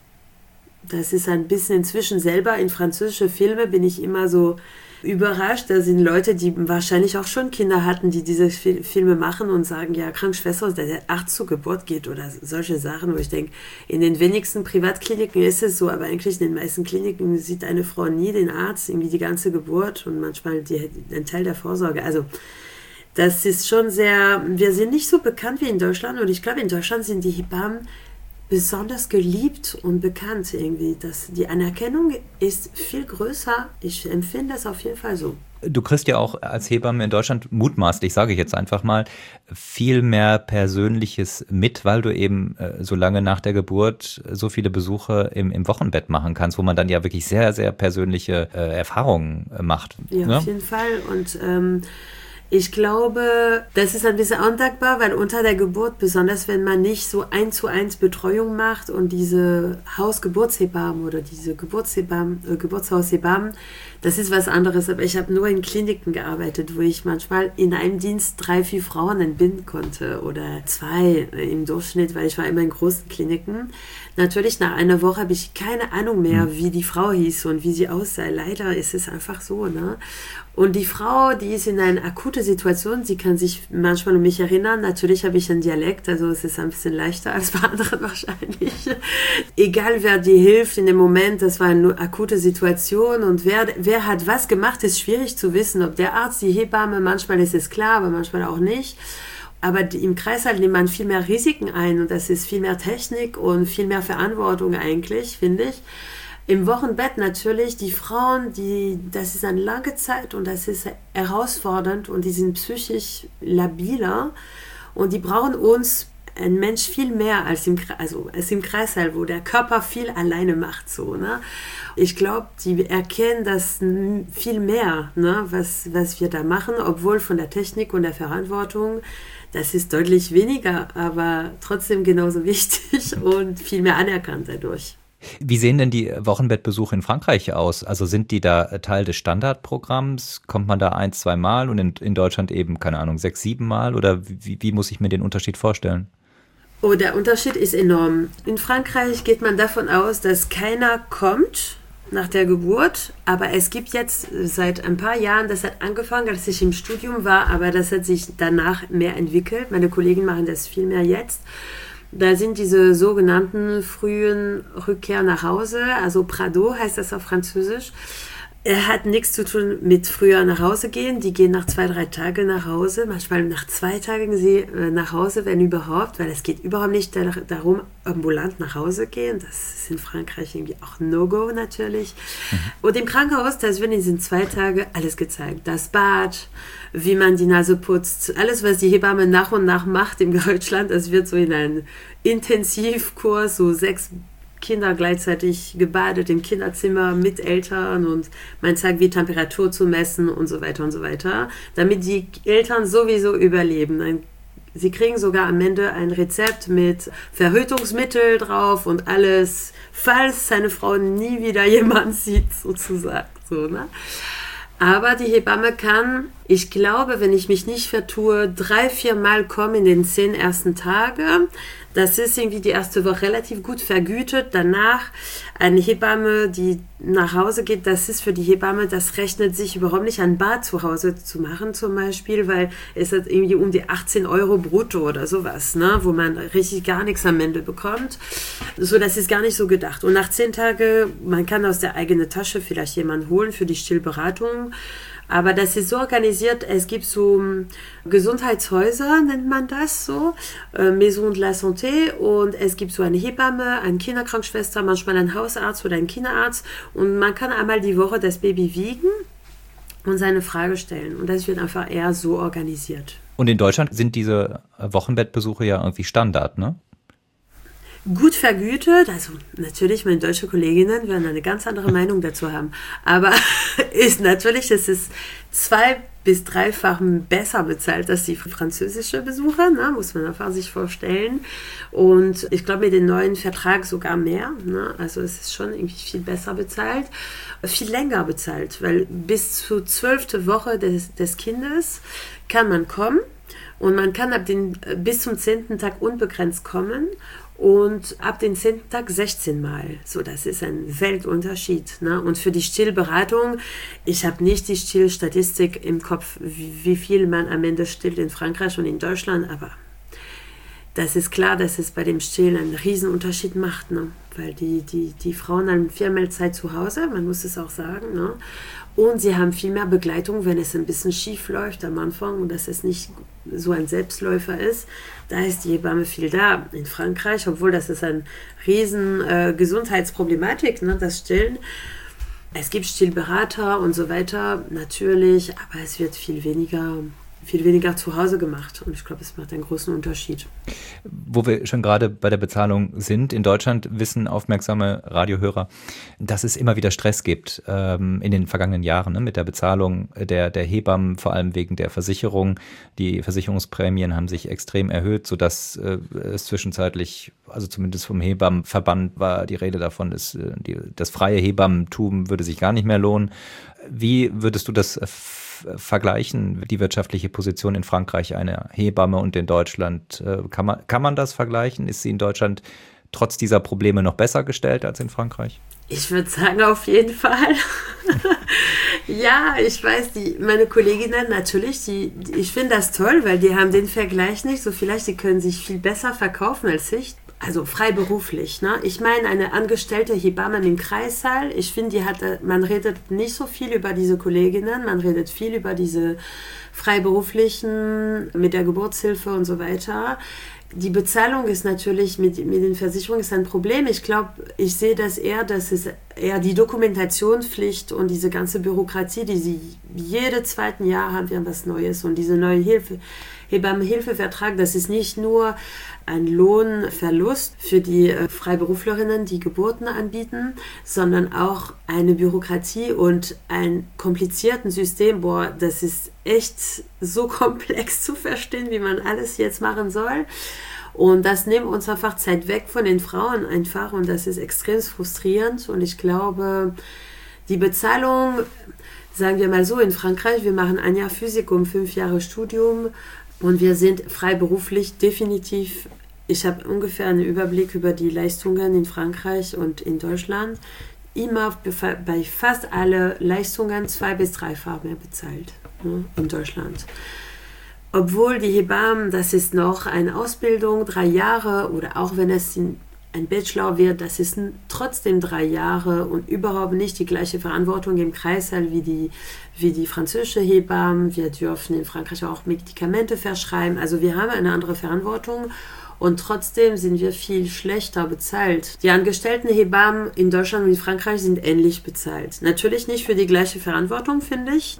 Das ist ein bisschen inzwischen selber in französische Filme bin ich immer so überrascht. Da sind Leute, die wahrscheinlich auch schon Kinder hatten, die diese Filme machen und sagen, ja, Krankenschwester, der Arzt zur Geburt geht oder solche Sachen, wo ich denke, in den wenigsten Privatkliniken ist es so, aber eigentlich in den meisten Kliniken sieht eine Frau nie den Arzt, irgendwie die ganze Geburt und manchmal die, ein Teil der Vorsorge. Also das ist schon sehr, wir sind nicht so bekannt wie in Deutschland und ich glaube, in Deutschland sind die Hebammen besonders geliebt und bekannt irgendwie. Das, die Anerkennung ist viel größer. Ich empfinde das auf jeden Fall so. Du kriegst ja auch als Hebamme in Deutschland mutmaßlich, sage ich jetzt einfach mal, viel mehr Persönliches mit, weil du eben äh, so lange nach der Geburt so viele Besuche im, im Wochenbett machen kannst, wo man dann ja wirklich sehr, sehr persönliche äh, Erfahrungen äh, macht. Ja, ne? Auf jeden Fall. Und ähm, ich glaube, das ist ein bisschen undankbar, weil unter der Geburt, besonders wenn man nicht so eins zu eins Betreuung macht und diese Hausgeburtshebammen oder diese Geburtshebammen, äh, Geburtshaushebammen, das ist was anderes. Aber ich habe nur in Kliniken gearbeitet, wo ich manchmal in einem Dienst drei, vier Frauen entbinden konnte oder zwei im Durchschnitt, weil ich war immer in großen Kliniken. Natürlich, nach einer Woche habe ich keine Ahnung mehr, wie die Frau hieß und wie sie aussah. Leider ist es einfach so, ne? Und die Frau, die ist in einer akuten Situation, sie kann sich manchmal um mich erinnern. Natürlich habe ich einen Dialekt, also es ist ein bisschen leichter als bei anderen wahrscheinlich. Egal, wer dir hilft in dem Moment, das war eine akute Situation und wer, wer hat was gemacht, ist schwierig zu wissen. Ob der Arzt, die Hebamme, manchmal ist es klar, aber manchmal auch nicht. Aber im Kreißsaal nimmt man viel mehr Risiken ein und das ist viel mehr Technik und viel mehr Verantwortung eigentlich, finde ich. Im Wochenbett natürlich, die Frauen, die, das ist eine lange Zeit und das ist herausfordernd und die sind psychisch labiler und die brauchen uns ein Mensch viel mehr als im, also als im Kreißsaal, wo der Körper viel alleine macht. So, ne? Ich glaube, die erkennen das viel mehr, ne? was, was wir da machen, obwohl von der Technik und der Verantwortung, das ist deutlich weniger, aber trotzdem genauso wichtig und viel mehr anerkannt dadurch. Wie sehen denn die Wochenbettbesuche in Frankreich aus? Also sind die da Teil des Standardprogramms? Kommt man da ein, zwei Mal und in, in Deutschland eben, keine Ahnung, sechs, sieben Mal? Oder wie, wie muss ich mir den Unterschied vorstellen? Oh, der Unterschied ist enorm. In Frankreich geht man davon aus, dass keiner kommt nach der Geburt, aber es gibt jetzt seit ein paar Jahren, das hat angefangen, als ich im Studium war, aber das hat sich danach mehr entwickelt. Meine Kollegen machen das viel mehr jetzt. Da sind diese sogenannten frühen Rückkehr nach Hause, also Prado heißt das auf Französisch. Er hat nichts zu tun mit früher nach Hause gehen. Die gehen nach zwei, drei Tagen nach Hause. Manchmal nach zwei Tagen sie nach Hause, wenn überhaupt, weil es geht überhaupt nicht darum, ambulant nach Hause gehen. Das ist in Frankreich irgendwie auch No-Go natürlich. Mhm. Und im Krankenhaus, das wird in diesen zwei Tagen alles gezeigt. Das Bad, wie man die Nase putzt, alles, was die Hebamme nach und nach macht in Deutschland, das wird so in einen Intensivkurs, so sechs Kinder gleichzeitig gebadet im Kinderzimmer mit Eltern und man zeigt, wie Temperatur zu messen und so weiter und so weiter, damit die Eltern sowieso überleben. Sie kriegen sogar am Ende ein Rezept mit Verhütungsmittel drauf und alles, falls seine Frau nie wieder jemand sieht, sozusagen. So, ne? Aber die Hebamme kann, ich glaube, wenn ich mich nicht vertue, drei, vier Mal kommen in den zehn ersten Tagen. Das ist irgendwie die erste Woche relativ gut vergütet. Danach eine Hebamme, die nach Hause geht, das ist für die Hebamme, das rechnet sich überhaupt nicht an Bad zu Hause zu machen zum Beispiel, weil es hat irgendwie um die achtzehn Euro brutto oder sowas, ne, wo man richtig gar nichts am Ende bekommt. So, das ist gar nicht so gedacht. Und nach zehn Tagen, man kann aus der eigenen Tasche vielleicht jemanden holen für die Stillberatung. Aber das ist so organisiert, es gibt so Gesundheitshäuser, nennt man das so, äh, Maison de la Santé, und es gibt so eine Hebamme, eine Kinderkrankenschwester, manchmal einen Hausarzt oder einen Kinderarzt und man kann einmal die Woche das Baby wiegen und seine Frage stellen und das wird einfach eher so organisiert. Und in Deutschland sind diese Wochenbettbesuche ja irgendwie Standard, ne? Gut vergütet, also natürlich meine deutsche Kolleginnen werden eine ganz andere Meinung dazu haben, aber ist natürlich, es ist zwei bis dreifach besser bezahlt als die französische Besucher, ne, muss man einfach sich vorstellen und ich glaube mit dem neuen Vertrag sogar mehr, ne, also es ist schon irgendwie viel besser bezahlt, viel länger bezahlt, weil bis zur zwölften Woche des, des Kindes kann man kommen und man kann ab den, bis zum zehnten Tag unbegrenzt kommen. Und ab dem zehnten Tag sechzehn Mal. So, das ist ein Weltunterschied. Ne? Und für die Stillberatung, ich habe nicht die Stillstatistik im Kopf, wie, wie viel man am Ende stillt in Frankreich und in Deutschland, aber das ist klar, dass es bei dem Stillen einen Riesenunterschied macht. Ne? Weil die, die, die Frauen haben viel mehr Zeit zu Hause, man muss es auch sagen. Ne? Und sie haben viel mehr Begleitung, wenn es ein bisschen schief läuft am Anfang und dass es nicht so ein Selbstläufer ist. Da ist die Hebamme viel da. In Frankreich, obwohl das ist eine riesen äh, Gesundheitsproblematik, ne, das Stillen. Es gibt Stillberater und so weiter, natürlich, aber es wird viel weniger, viel weniger zu Hause gemacht. Und ich glaube, es macht einen großen Unterschied. Wo wir schon gerade bei der Bezahlung sind, in Deutschland wissen aufmerksame Radiohörer, dass es immer wieder Stress gibt ähm, in den vergangenen Jahren, ne, mit der Bezahlung der, der Hebammen, vor allem wegen der Versicherung. Die Versicherungsprämien haben sich extrem erhöht, sodass äh, es zwischenzeitlich, also zumindest vom Hebammenverband war die Rede davon, dass äh, die, das freie Hebammentum würde sich gar nicht mehr lohnen. Wie würdest du das vergleichen, die wirtschaftliche Position in Frankreich einer Hebamme und in Deutschland? Kann man, kann man das vergleichen? Ist sie in Deutschland trotz dieser Probleme noch besser gestellt als in Frankreich? Ich würde sagen, auf jeden Fall. Ja, ich weiß, die, meine Kolleginnen natürlich, die, die, ich finde das toll, weil die haben den Vergleich nicht, so vielleicht, die können sich viel besser verkaufen als ich. Also freiberuflich, ne? Ich meine, eine angestellte Hebamme im Kreißsaal, ich finde, die hat, man redet nicht so viel über diese Kolleginnen, man redet viel über diese freiberuflichen mit der Geburtshilfe und so weiter. Die Bezahlung ist natürlich mit, mit den Versicherungen ist ein Problem. Ich glaube, ich sehe das eher, dass es eher die Dokumentationspflicht und diese ganze Bürokratie, die sie jede zweiten Jahr haben wir was Neues und diese neue Hilfe. Hebammenhilfevertrag, das ist nicht nur ein Lohnverlust für die äh, Freiberuflerinnen, die Geburten anbieten, sondern auch eine Bürokratie und ein kompliziertes System. Boah, das ist echt so komplex zu verstehen, wie man alles jetzt machen soll. Und das nimmt uns einfach Zeit weg von den Frauen einfach und das ist extrem frustrierend. Und ich glaube, die Bezahlung, sagen wir mal so, in Frankreich, wir machen ein Jahr Physikum, fünf Jahre Studium und wir sind freiberuflich definitiv. Ich habe ungefähr einen Überblick über die Leistungen in Frankreich und in Deutschland. Immer bei fast allen Leistungen zwei- bis dreifach mehr bezahlt, ne, in Deutschland. Obwohl die Hebammen, das ist noch eine Ausbildung, drei Jahre oder auch wenn es ein Bachelor wird, das ist trotzdem drei Jahre und überhaupt nicht die gleiche Verantwortung im Kreißsaal wie die, wie die französische Hebammen. Wir dürfen in Frankreich auch Medikamente verschreiben, also wir haben eine andere Verantwortung und trotzdem sind wir viel schlechter bezahlt. Die angestellten Hebammen in Deutschland und in Frankreich sind ähnlich bezahlt. Natürlich nicht für die gleiche Verantwortung, finde ich.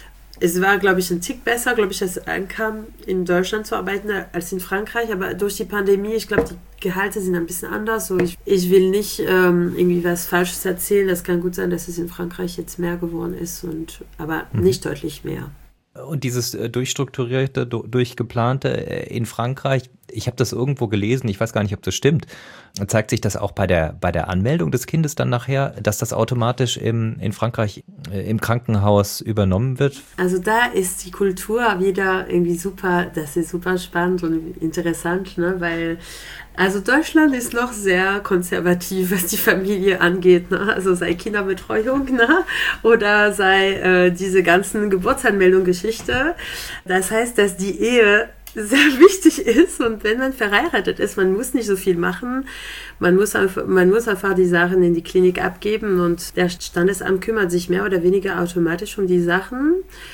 Es war, glaube ich, ein Tick besser, glaube ich, als es ankam, in Deutschland zu arbeiten als in Frankreich. Aber durch die Pandemie, ich glaube, die Gehalte sind ein bisschen anders. So, ich, ich will nicht ähm, irgendwie was Falsches erzählen. Das kann gut sein, dass es in Frankreich jetzt mehr geworden ist, und, aber mhm. nicht deutlich mehr. Und dieses äh, durchstrukturierte, du, durchgeplante äh, in Frankreich, ich habe das irgendwo gelesen, ich weiß gar nicht, ob das stimmt, zeigt sich das auch bei der, bei der Anmeldung des Kindes dann nachher, dass das automatisch im, in Frankreich äh, im Krankenhaus übernommen wird? Also da ist die Kultur wieder irgendwie super, das ist super spannend und interessant, ne? Weil also Deutschland ist noch sehr konservativ, was die Familie angeht, ne? Also sei Kinderbetreuung, ne? Oder sei äh, diese ganzen Geburtsanmeldung-Geschichte. Das heißt, dass die Ehe sehr wichtig ist und wenn man verheiratet ist, man muss nicht so viel machen, man muss einfach, man muss einfach die Sachen in die Klinik abgeben und der Standesamt kümmert sich mehr oder weniger automatisch um die Sachen.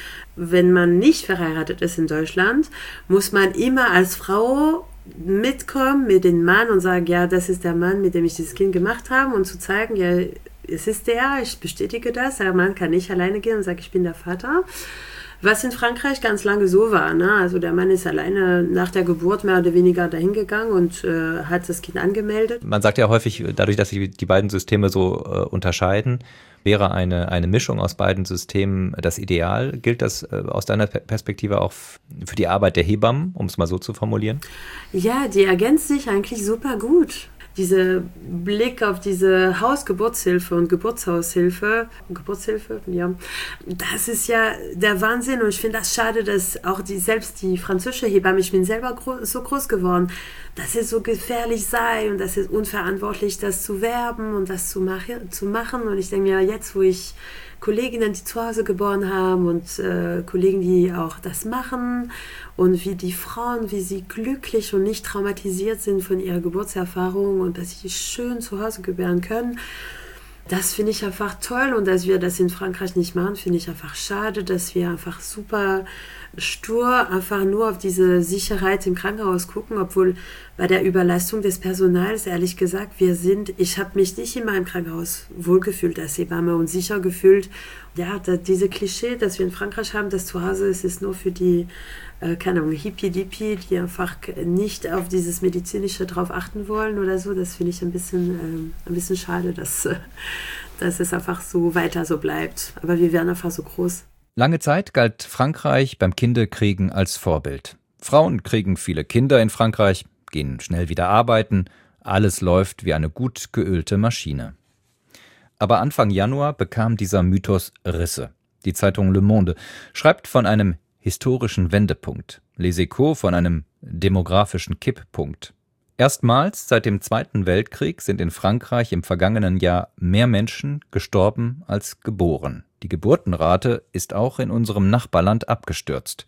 Wenn man nicht verheiratet ist in Deutschland, muss man immer als Frau mitkommen mit dem Mann und sagen, ja, das ist der Mann, mit dem ich dieses Kind gemacht habe, und zu zeigen, ja, es ist der, ich bestätige das, der Mann kann nicht alleine gehen und sagt, ich bin der Vater. Was in Frankreich ganz lange so war, ne? Also der Mann ist alleine nach der Geburt mehr oder weniger dahin gegangen und äh, hat das Kind angemeldet. Man sagt ja häufig, dadurch, dass sich die beiden Systeme so äh, unterscheiden, wäre eine, eine Mischung aus beiden Systemen das Ideal. Gilt das äh, aus deiner Perspektive auch für die Arbeit der Hebammen, um es mal so zu formulieren? Ja, die ergänzt sich eigentlich super gut. Dieser Blick auf diese Hausgeburtshilfe und Geburtshaushilfe, Geburtshilfe, ja, das ist ja der Wahnsinn, und ich finde das schade, dass auch die, selbst die französische Hebamme, ich bin selber gro- so groß geworden, dass es so gefährlich sei und dass es unverantwortlich, das zu werben und das zu, mach- zu machen, und ich denke mir, jetzt, wo ich Kolleginnen, die zu Hause geboren haben und äh, Kollegen, die auch das machen, und wie die Frauen, wie sie glücklich und nicht traumatisiert sind von ihrer Geburtserfahrung und dass sie schön zu Hause gebären können, das finde ich einfach toll, und dass wir das in Frankreich nicht machen, finde ich einfach schade, dass wir einfach super stur einfach nur auf diese Sicherheit im Krankenhaus gucken, obwohl bei der Überlastung des Personals, ehrlich gesagt, wir sind, ich habe mich nicht immer im Krankenhaus wohlgefühlt als Hebamme und sicher gefühlt. Ja, da, diese Klischee, das wir in Frankreich haben, das zu Hause ist, ist nur für die, äh, keine Ahnung, Hippie-Dippie, die einfach nicht auf dieses Medizinische drauf achten wollen oder so, das finde ich ein bisschen, äh, ein bisschen schade, dass, äh, dass es einfach so weiter so bleibt. Aber wir werden einfach so groß. Lange Zeit galt Frankreich beim Kinderkriegen als Vorbild. Frauen kriegen viele Kinder in Frankreich, gehen schnell wieder arbeiten, alles läuft wie eine gut geölte Maschine. Aber Anfang Januar bekam dieser Mythos Risse. Die Zeitung Le Monde schreibt von einem historischen Wendepunkt, Les Echos von einem demografischen Kipppunkt. Erstmals seit dem Zweiten Weltkrieg sind in Frankreich im vergangenen Jahr mehr Menschen gestorben als geboren. Die Geburtenrate ist auch in unserem Nachbarland abgestürzt.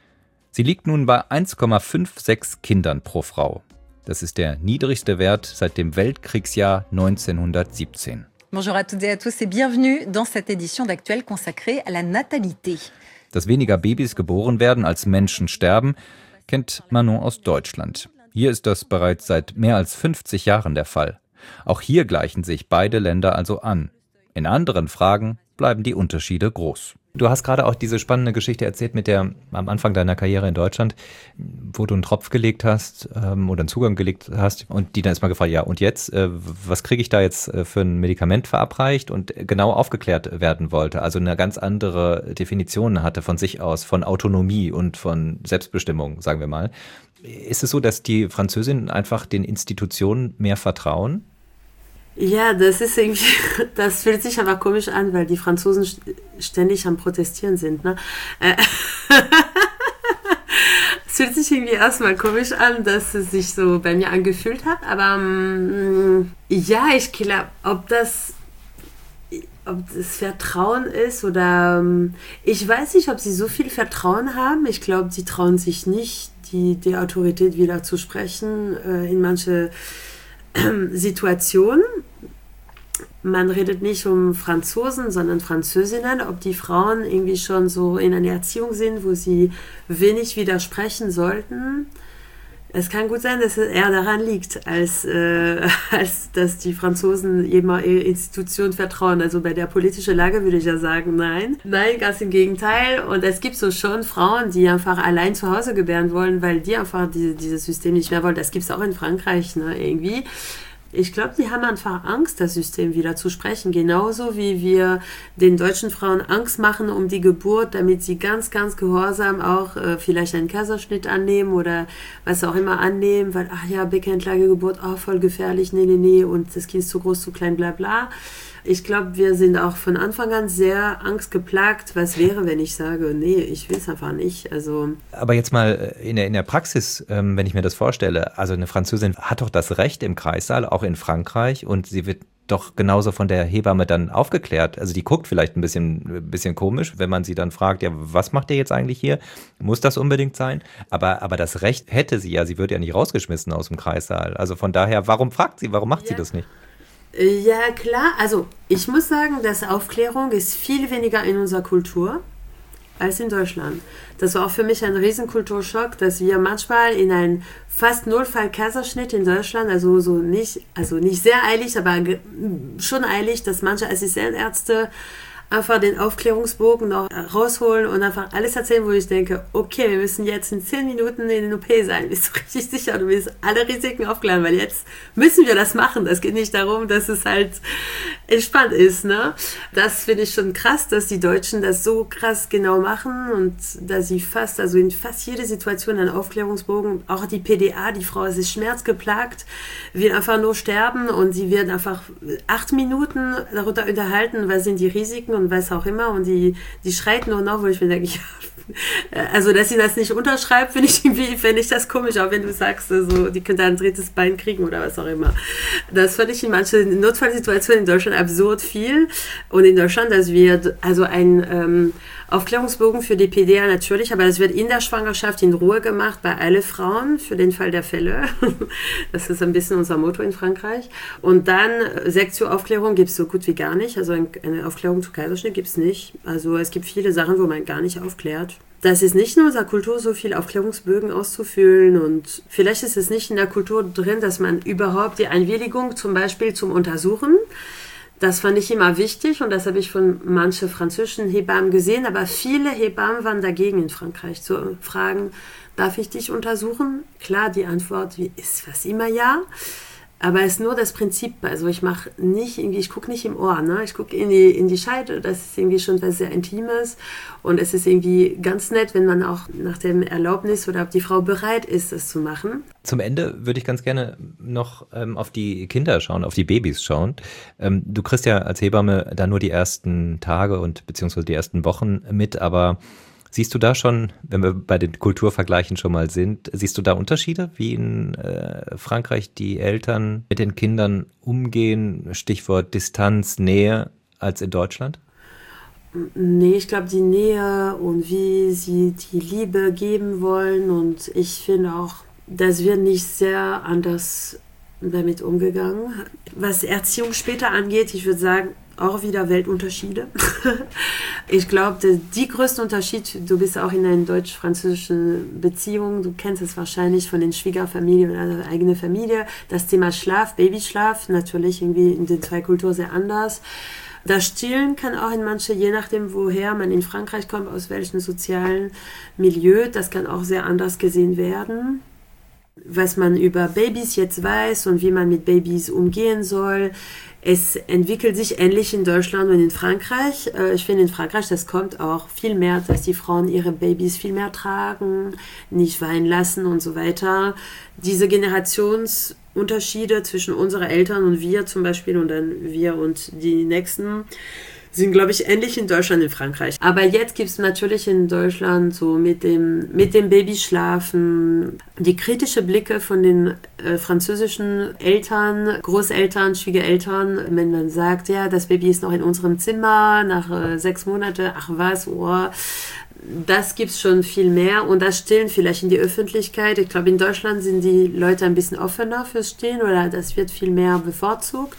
Sie liegt nun bei eins Komma sechsundfünfzig Kindern pro Frau. Das ist der niedrigste Wert seit dem Weltkriegsjahr neunzehnhundertsiebzehn. Bonjour à toutes et à tous et bienvenue dans cette édition d'Actuel consacrée à la natalité. Dass weniger Babys geboren werden als Menschen sterben, kennt Manon aus Deutschland. Hier ist das bereits seit mehr als fünfzig Jahren der Fall. Auch hier gleichen sich beide Länder also an. In anderen Fragen bleiben die Unterschiede groß. Du hast gerade auch diese spannende Geschichte erzählt mit der, am Anfang deiner Karriere in Deutschland, wo du einen Tropf gelegt hast ähm, oder einen Zugang gelegt hast und die dann erstmal gefragt, ja und jetzt, äh, was kriege ich da jetzt äh, für ein Medikament verabreicht und genau aufgeklärt werden wollte, also eine ganz andere Definition hatte von sich aus, von Autonomie und von Selbstbestimmung, sagen wir mal. Ist es so, dass die Französinnen einfach den Institutionen mehr vertrauen? Ja, das ist irgendwie, das fühlt sich aber komisch an, weil die Franzosen ständig am Protestieren sind, ne? Es fühlt sich irgendwie erstmal komisch an, dass es sich so bei mir angefühlt hat, aber ähm, ja, ich glaube, ob das, ob das Vertrauen ist oder, ähm, ich weiß nicht, ob sie so viel Vertrauen haben. Ich glaube, sie trauen sich nicht, die, die Autorität wieder zu sprechen äh, in manche Situation. Man redet nicht um Franzosen, sondern Französinnen, ob die Frauen irgendwie schon so in einer Erziehung sind, wo sie wenig widersprechen sollten. Es kann gut sein, dass es eher daran liegt, als, äh, als dass die Franzosen immer ihre Institutionen vertrauen. Also bei der politischen Lage würde ich ja sagen, nein. Nein, ganz im Gegenteil. Und es gibt so schon Frauen, die einfach allein zu Hause gebären wollen, weil die einfach diese, dieses System nicht mehr wollen. Das gibt es auch in Frankreich, ne, irgendwie. Ich glaube, die haben einfach Angst, das System wieder zu sprechen. Genauso wie wir den deutschen Frauen Angst machen um die Geburt, damit sie ganz, ganz gehorsam auch äh, vielleicht einen Kaiserschnitt annehmen oder was auch immer annehmen, weil, ach ja, Beckenendlage, Geburt, oh, voll gefährlich, nee, nee, nee, und das Kind ist zu groß, zu klein, bla, bla. Ich glaube, wir sind auch von Anfang an sehr angstgeplagt, was wäre, wenn ich sage, nee, ich will es einfach nicht. Also aber jetzt mal in der, in der Praxis, ähm, wenn ich mir das vorstelle, also eine Französin hat doch das Recht im Kreissaal, auch in Frankreich, und sie wird doch genauso von der Hebamme dann aufgeklärt. Also die guckt vielleicht ein bisschen, ein bisschen komisch, wenn man sie dann fragt, ja, was macht ihr jetzt eigentlich hier? Muss das unbedingt sein? Aber, aber das Recht hätte sie ja, sie wird ja nicht rausgeschmissen aus dem Kreissaal. Also von daher, warum fragt sie, warum macht ja. sie das nicht? Ja, klar. Also ich muss sagen, dass Aufklärung ist viel weniger in unserer Kultur als in Deutschland. Das war auch für mich ein Riesenkulturschock, dass wir manchmal in einen fast Nullfall-Kaiserschnitt in Deutschland, also so nicht, also nicht sehr eilig, aber schon eilig, dass manche Assistenzärzte einfach den Aufklärungsbogen noch rausholen und einfach alles erzählen, wo ich denke, okay, wir müssen jetzt in zehn Minuten in den O P sein. Bist du richtig sicher? Du willst alle Risiken aufklären, weil jetzt müssen wir das machen. Das geht nicht darum, dass es halt entspannt ist, ne? Das finde ich schon krass, dass die Deutschen das so krass genau machen und dass sie fast, also in fast jede Situation einen Aufklärungsbogen, auch die P D A, die Frau ist schmerzgeplagt, will einfach nur sterben und sie wird einfach acht Minuten darunter unterhalten, was sind die Risiken und was auch immer, und die, die schreit nur noch, wo ich mir denke, ja, also dass sie das nicht unterschreibt, finde ich irgendwie, finde ich das komisch, auch wenn du sagst, also, die könnte ein drittes Bein kriegen oder was auch immer. Das fand ich in manchen Notfallsituationen in Deutschland absurd viel, und in Deutschland, dass wir, also ein ähm, Aufklärungsbogen für die P D A natürlich, aber das wird in der Schwangerschaft in Ruhe gemacht bei allen Frauen für den Fall der Fälle. Das ist ein bisschen unser Motto in Frankreich. Und dann Sektio-Aufklärung gibt es so gut wie gar nicht. Also eine Aufklärung zu Kaiserschnitt gibt es nicht. Also es gibt viele Sachen, wo man gar nicht aufklärt. Das ist nicht in unserer Kultur, so viel Aufklärungsbögen auszufüllen, und vielleicht ist es nicht in der Kultur drin, dass man überhaupt die Einwilligung zum Beispiel zum Untersuchen, das fand ich immer wichtig, und das habe ich von manchen französischen Hebammen gesehen, aber viele Hebammen waren dagegen in Frankreich, zu fragen, darf ich dich untersuchen? Klar, die Antwort ist fast immer ja, aber es ist nur das Prinzip, also ich mache nicht irgendwie, ich gucke nicht im Ohr, ne? Ich gucke in die, in die Scheide, das ist irgendwie schon was sehr Intimes, und es ist irgendwie ganz nett, wenn man auch nach dem Erlaubnis oder ob die Frau bereit ist, das zu machen. Zum Ende würde ich ganz gerne noch ähm, auf die Kinder schauen, auf die Babys schauen. Ähm, du kriegst ja als Hebamme da nur die ersten Tage und beziehungsweise die ersten Wochen mit, aber siehst du da schon, wenn wir bei den Kulturvergleichen schon mal sind, siehst du da Unterschiede, wie in äh, Frankreich die Eltern mit den Kindern umgehen, Stichwort Distanz, Nähe, als in Deutschland? Nee, ich glaube, die Nähe und wie sie die Liebe geben wollen, und ich finde auch, das wird nicht sehr anders damit umgegangen. Was Erziehung später angeht, ich würde sagen, auch wieder Weltunterschiede. Ich glaube, die größte Unterschied, du bist auch in einer deutsch-französischen Beziehung, du kennst es wahrscheinlich von den Schwiegerfamilien oder der eigenen Familie, das Thema Schlaf, Babyschlaf, natürlich irgendwie in den zwei Kulturen sehr anders. Das Stillen kann auch in manche, je nachdem woher man in Frankreich kommt, aus welchem sozialen Milieu, das kann auch sehr anders gesehen werden. Was man über Babys jetzt weiß und wie man mit Babys umgehen soll. Es entwickelt sich ähnlich in Deutschland und in Frankreich. Ich finde in Frankreich, das kommt auch viel mehr, dass die Frauen ihre Babys viel mehr tragen, nicht weinen lassen und so weiter. Diese Generationsunterschiede zwischen unseren Eltern und wir zum Beispiel und dann wir und die Nächsten sind, glaube ich, ähnlich in Deutschland und in Frankreich. Aber jetzt gibt es natürlich in Deutschland so mit dem, mit dem Babyschlafen die kritische Blicke von den äh, französischen Eltern, Großeltern, Schwiegereltern, wenn man sagt, ja, das Baby ist noch in unserem Zimmer nach äh, sechs Monaten, ach was, oh, das gibt es schon viel mehr und das Stillen vielleicht in die Öffentlichkeit. Ich glaube, in Deutschland sind die Leute ein bisschen offener fürs Stillen oder das wird viel mehr bevorzugt.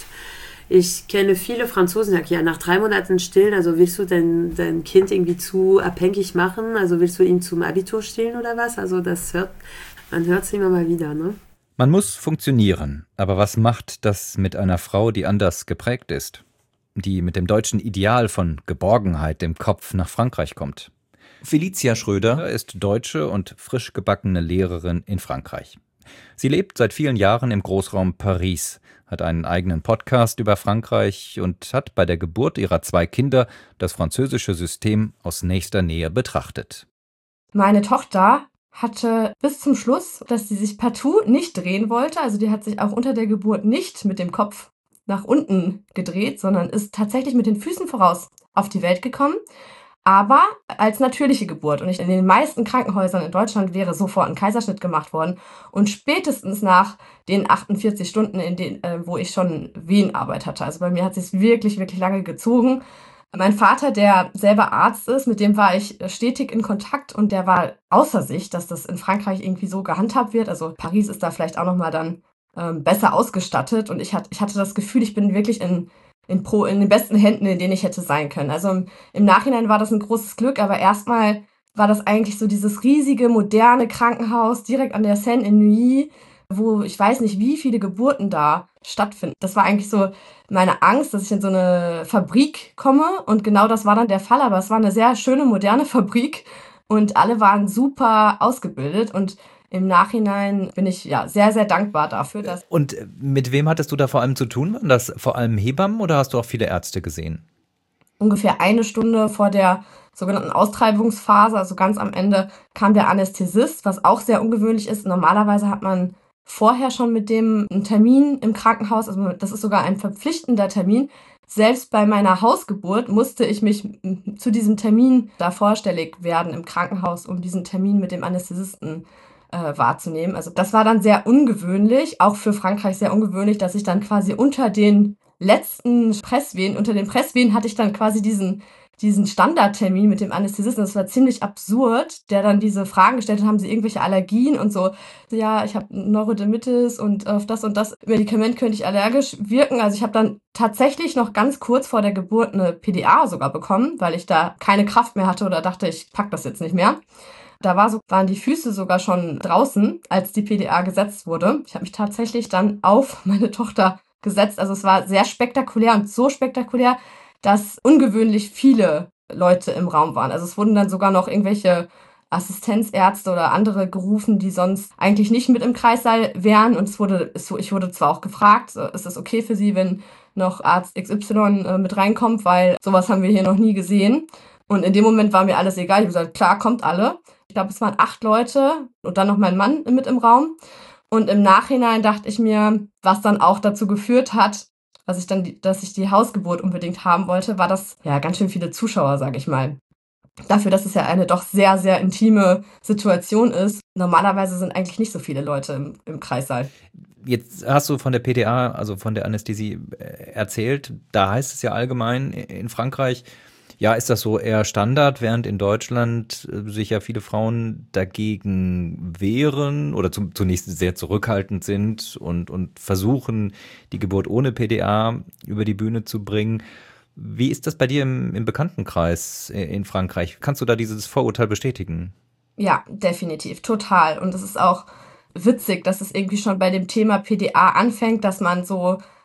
Ich kenne viele Franzosen, die sagen, ja, nach drei Monaten stillen, also willst du dein, dein Kind irgendwie zu abhängig machen? Also willst du ihn zum Abitur stillen oder was? Also das hört, man hört es immer mal wieder, ne? Man muss funktionieren, aber was macht das mit einer Frau, die anders geprägt ist? Die mit dem deutschen Ideal von Geborgenheit im Kopf nach Frankreich kommt. Felicia Schröder ist deutsche und frisch gebackene Lehrerin in Frankreich. Sie lebt seit vielen Jahren im Großraum Paris, hat einen eigenen Podcast über Frankreich und hat bei der Geburt ihrer zwei Kinder das französische System aus nächster Nähe betrachtet. Meine Tochter hatte bis zum Schluss, dass sie sich partout nicht drehen wollte. Also die hat sich auch unter der Geburt nicht mit dem Kopf nach unten gedreht, sondern ist tatsächlich mit den Füßen voraus auf die Welt gekommen. Aber als natürliche Geburt. Und in den meisten Krankenhäusern in Deutschland wäre sofort ein Kaiserschnitt gemacht worden. Und spätestens nach den achtundvierzig Stunden, in denen, äh, wo ich schon Wehenarbeit hatte. Also bei mir hat es sich wirklich, wirklich lange gezogen. Mein Vater, der selber Arzt ist, mit dem war ich stetig in Kontakt. Und der war außer sich, dass das in Frankreich irgendwie so gehandhabt wird. Also Paris ist da vielleicht auch nochmal dann ähm, besser ausgestattet. Und ich, hat, ich hatte das Gefühl, ich bin wirklich in... In, Pro, in den besten Händen, in denen ich hätte sein können. Also im, im Nachhinein war das ein großes Glück, aber erstmal war das eigentlich so dieses riesige, moderne Krankenhaus direkt an der Seine-et-Neuilly, wo ich weiß nicht, wie viele Geburten da stattfinden. Das war eigentlich so meine Angst, dass ich in so eine Fabrik komme und genau das war dann der Fall, aber es war eine sehr schöne, moderne Fabrik und alle waren super ausgebildet und im Nachhinein bin ich ja sehr, sehr dankbar dafür. Dass Und mit wem hattest du da vor allem zu tun? Waren das vor allem Hebammen oder hast du auch viele Ärzte gesehen? Ungefähr eine Stunde vor der sogenannten Austreibungsphase, also ganz am Ende, kam der Anästhesist, was auch sehr ungewöhnlich ist. Normalerweise hat man vorher schon mit dem einen Termin im Krankenhaus, also das ist sogar ein verpflichtender Termin. Selbst bei meiner Hausgeburt musste ich mich zu diesem Termin da vorstellig werden im Krankenhaus, um diesen Termin mit dem Anästhesisten Äh, wahrzunehmen. Also das war dann sehr ungewöhnlich, auch für Frankreich sehr ungewöhnlich, dass ich dann quasi unter den letzten Presswehen, unter den Presswehen hatte ich dann quasi diesen, diesen Standardtermin mit dem Anästhesisten. Das war ziemlich absurd, der dann diese Fragen gestellt hat, haben Sie irgendwelche Allergien und so. Ja, ich habe Neurodermitis und auf das und das Medikament könnte ich allergisch wirken. Also ich habe dann tatsächlich noch ganz kurz vor der Geburt eine P D A sogar bekommen, weil ich da keine Kraft mehr hatte oder dachte, ich pack das jetzt nicht mehr. Da war so, waren die Füße sogar schon draußen, als die P D A gesetzt wurde. Ich habe mich tatsächlich dann auf meine Tochter gesetzt. Also es war sehr spektakulär und so spektakulär, dass ungewöhnlich viele Leute im Raum waren. Also es wurden dann sogar noch irgendwelche Assistenzärzte oder andere gerufen, die sonst eigentlich nicht mit im Kreissaal wären. Und es wurde, es, ich wurde zwar auch gefragt, ist es okay für Sie, wenn noch Arzt X Y äh, mit reinkommt, weil sowas haben wir hier noch nie gesehen. Und in dem Moment war mir alles egal. Ich habe gesagt, klar, kommt alle. Ich glaube, es waren acht Leute und dann noch mein Mann mit im Raum. Und im Nachhinein dachte ich mir, was dann auch dazu geführt hat, dass ich dann, die, dass ich die Hausgeburt unbedingt haben wollte, war das ja ganz schön viele Zuschauer, sage ich mal. Dafür, dass es ja eine doch sehr, sehr intime Situation ist. Normalerweise sind eigentlich nicht so viele Leute im, im Kreissaal. Jetzt hast du von der P D A, also von der Anästhesie erzählt. Da heißt es ja allgemein in Frankreich, ja, ist das so eher Standard, während in Deutschland sich ja viele Frauen dagegen wehren oder zum, zunächst sehr zurückhaltend sind und, und versuchen, die Geburt ohne P D A über die Bühne zu bringen. Wie ist das bei dir im, im Bekanntenkreis in Frankreich? Kannst du da dieses Vorurteil bestätigen? Ja, definitiv, total. Und es ist auch witzig, dass es irgendwie schon bei dem Thema P D A anfängt, dass man so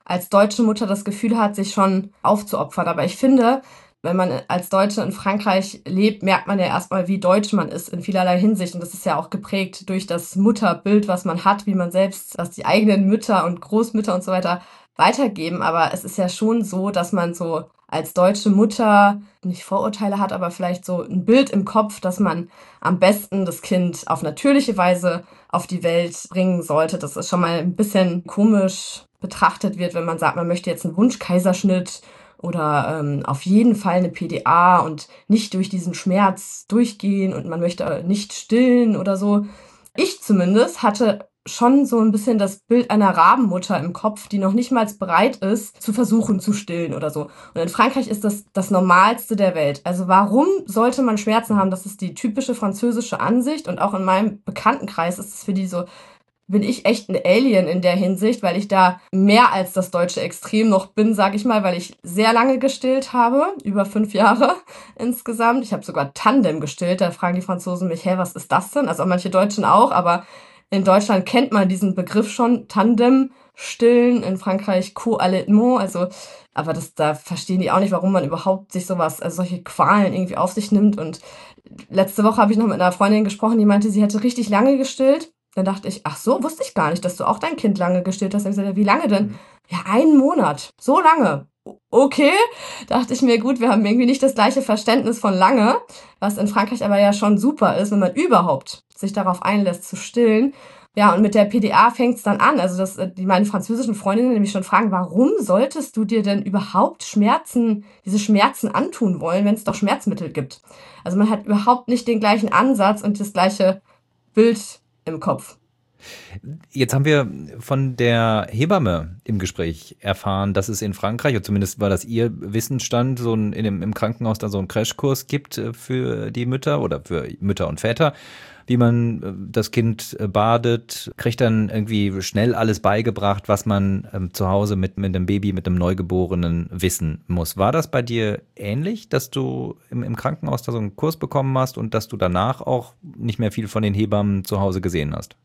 als deutsche Mutter das Gefühl hat, sich schon aufzuopfern. Aber ich finde, wenn man als Deutsche in Frankreich lebt, merkt man ja erstmal, wie deutsch man ist in vielerlei Hinsicht. Und das ist ja auch geprägt durch das Mutterbild, was man hat, wie man selbst, was die eigenen Mütter und Großmütter und so weiter weitergeben. Aber es ist ja schon so, dass man so als deutsche Mutter nicht Vorurteile hat, aber vielleicht so ein Bild im Kopf, dass man am besten das Kind auf natürliche Weise auf die Welt bringen sollte. Das ist schon mal ein bisschen komisch betrachtet wird, wenn man sagt, man möchte jetzt einen Wunschkaiserschnitt oder ähm, auf jeden Fall eine P D A und nicht durch diesen Schmerz durchgehen und man möchte nicht stillen oder so. Ich zumindest hatte schon so ein bisschen das Bild einer Rabenmutter im Kopf, die noch nicht mal bereit ist, zu versuchen zu stillen oder so. Und in Frankreich ist das das Normalste der Welt. Also warum sollte man Schmerzen haben? Das ist die typische französische Ansicht und auch in meinem Bekanntenkreis ist es für die so, bin ich echt ein Alien in der Hinsicht, weil ich da mehr als das deutsche Extrem noch bin, sag ich mal, weil ich sehr lange gestillt habe, über fünf Jahre insgesamt. Ich habe sogar Tandem gestillt, da fragen die Franzosen mich, hä, was ist das denn? Also manche Deutschen auch, aber in Deutschland kennt man diesen Begriff schon, Tandem stillen, in Frankreich Co-Allaitement, also, aber das, da verstehen die auch nicht, warum man überhaupt sich sowas, also solche Qualen irgendwie auf sich nimmt. Und letzte Woche habe ich noch mit einer Freundin gesprochen, die meinte, sie hätte richtig lange gestillt. Dann dachte ich, ach so, wusste ich gar nicht, dass du auch dein Kind lange gestillt hast. Dann habe ich gesagt, wie lange denn? Mhm. Ja, einen Monat. So lange. Okay, dachte ich mir, gut, wir haben irgendwie nicht das gleiche Verständnis von lange, was in Frankreich aber ja schon super ist, wenn man überhaupt sich darauf einlässt zu stillen. Ja, und mit der P D A fängt es dann an. Also dass die meine französischen Freundinnen nämlich schon fragen, warum solltest du dir denn überhaupt Schmerzen, diese Schmerzen antun wollen, wenn es doch Schmerzmittel gibt? Also man hat überhaupt nicht den gleichen Ansatz und das gleiche Bild im Kopf. Jetzt haben wir von der Hebamme im Gespräch erfahren, dass es in Frankreich, oder zumindest war das ihr Wissensstand, so ein, in dem, im Krankenhaus da so einen Crashkurs gibt für die Mütter oder für Mütter und Väter, wie man das Kind badet, kriegt dann irgendwie schnell alles beigebracht, was man ähm, zu Hause mit, mit einem Baby, mit einem Neugeborenen wissen muss. War das bei dir ähnlich, dass du im, im Krankenhaus da so einen Kurs bekommen hast und dass du danach auch nicht mehr viel von den Hebammen zu Hause gesehen hast?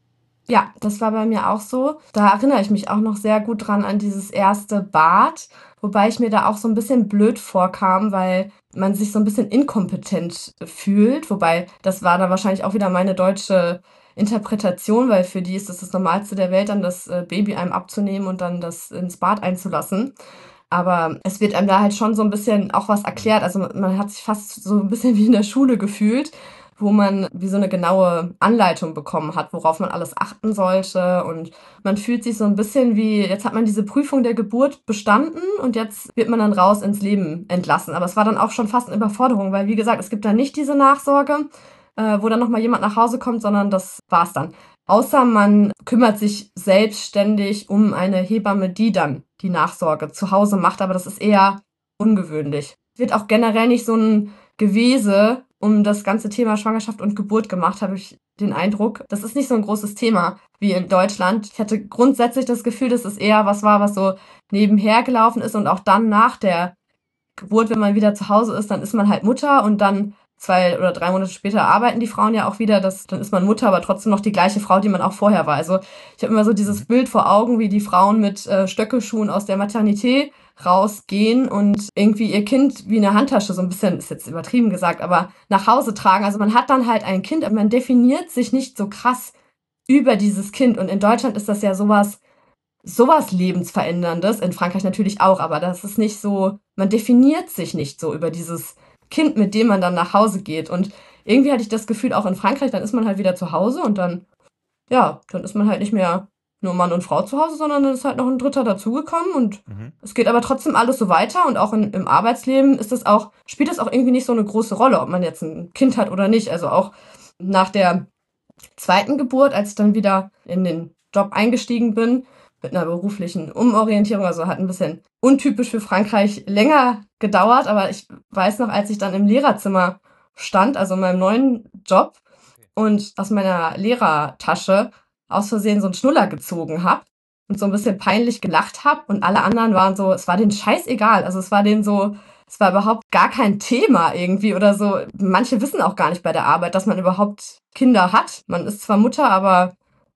Ja, das war bei mir auch so. Da erinnere ich mich auch noch sehr gut dran an dieses erste Bad, wobei ich mir da auch so ein bisschen blöd vorkam, weil man sich so ein bisschen inkompetent fühlt. Wobei, das war dann wahrscheinlich auch wieder meine deutsche Interpretation, weil für die ist es das Normalste der Welt, dann das Baby einem abzunehmen und dann das ins Bad einzulassen. Aber es wird einem da halt schon so ein bisschen auch was erklärt. Also man hat sich fast so ein bisschen wie in der Schule gefühlt, wo man wie so eine genaue Anleitung bekommen hat, worauf man alles achten sollte. Und man fühlt sich so ein bisschen wie, jetzt hat man diese Prüfung der Geburt bestanden und jetzt wird man dann raus ins Leben entlassen. Aber es war dann auch schon fast eine Überforderung, weil wie gesagt, es gibt da nicht diese Nachsorge, äh, wo dann nochmal jemand nach Hause kommt, sondern das war's dann. Außer man kümmert sich selbstständig um eine Hebamme, die dann die Nachsorge zu Hause macht. Aber das ist eher ungewöhnlich. Es wird auch generell nicht so ein Gewese um das ganze Thema Schwangerschaft und Geburt gemacht, habe ich den Eindruck. Das ist nicht so ein großes Thema wie in Deutschland. Ich hatte grundsätzlich das Gefühl, dass es eher was war, was so nebenher gelaufen ist und auch dann nach der Geburt, wenn man wieder zu Hause ist, dann ist man halt Mutter und dann zwei oder drei Monate später arbeiten die Frauen ja auch wieder. Das, dann ist man Mutter, aber trotzdem noch die gleiche Frau, die man auch vorher war. Also ich habe immer so dieses Bild vor Augen, wie die Frauen mit äh, Stöckelschuhen aus der Maternität rausgehen und irgendwie ihr Kind wie eine Handtasche, so ein bisschen, ist jetzt übertrieben gesagt, aber nach Hause tragen. Also man hat dann halt ein Kind, aber man definiert sich nicht so krass über dieses Kind. Und in Deutschland ist das ja sowas, sowas Lebensveränderndes, in Frankreich natürlich auch, aber das ist nicht so, man definiert sich nicht so über dieses Kind, mit dem man dann nach Hause geht. Und irgendwie hatte ich das Gefühl, auch in Frankreich, dann ist man halt wieder zu Hause und dann, ja, dann ist man halt nicht mehr nur Mann und Frau zu Hause, sondern dann ist halt noch ein Dritter dazugekommen und mhm. es geht aber trotzdem alles so weiter und auch in, im Arbeitsleben ist das auch, spielt das auch irgendwie nicht so eine große Rolle, ob man jetzt ein Kind hat oder nicht. Also auch nach der zweiten Geburt, als ich dann wieder in den Job eingestiegen bin, mit einer beruflichen Umorientierung, also hat ein bisschen untypisch für Frankreich länger gedauert, aber ich weiß noch, als ich dann im Lehrerzimmer stand, also in meinem neuen Job und aus meiner Lehrertasche aus Versehen so einen Schnuller gezogen habe und so ein bisschen peinlich gelacht habe und alle anderen waren so, es war denen scheißegal, also es war denen so, es war überhaupt gar kein Thema irgendwie oder so. Manche wissen auch gar nicht bei der Arbeit, dass man überhaupt Kinder hat. Man ist zwar Mutter, aber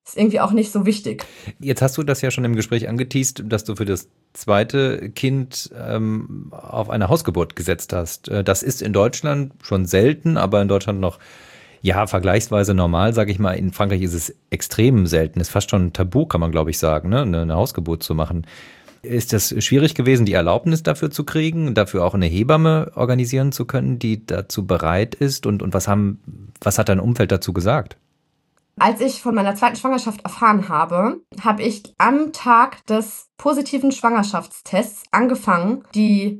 ist irgendwie auch nicht so wichtig. Jetzt hast du das ja schon im Gespräch angeteast, dass du für das zweite Kind ähm, auf eine Hausgeburt gesetzt hast. Das ist in Deutschland schon selten, aber in Deutschland noch, ja, vergleichsweise normal, sage ich mal. In Frankreich ist es extrem selten. Ist fast schon ein Tabu, kann man, glaube ich, sagen, ne? eine, eine Hausgeburt zu machen. Ist das schwierig gewesen, die Erlaubnis dafür zu kriegen, dafür auch eine Hebamme organisieren zu können, die dazu bereit ist? Und, und was haben, was hat dein Umfeld dazu gesagt? Als ich von meiner zweiten Schwangerschaft erfahren habe, habe ich am Tag des positiven Schwangerschaftstests angefangen, die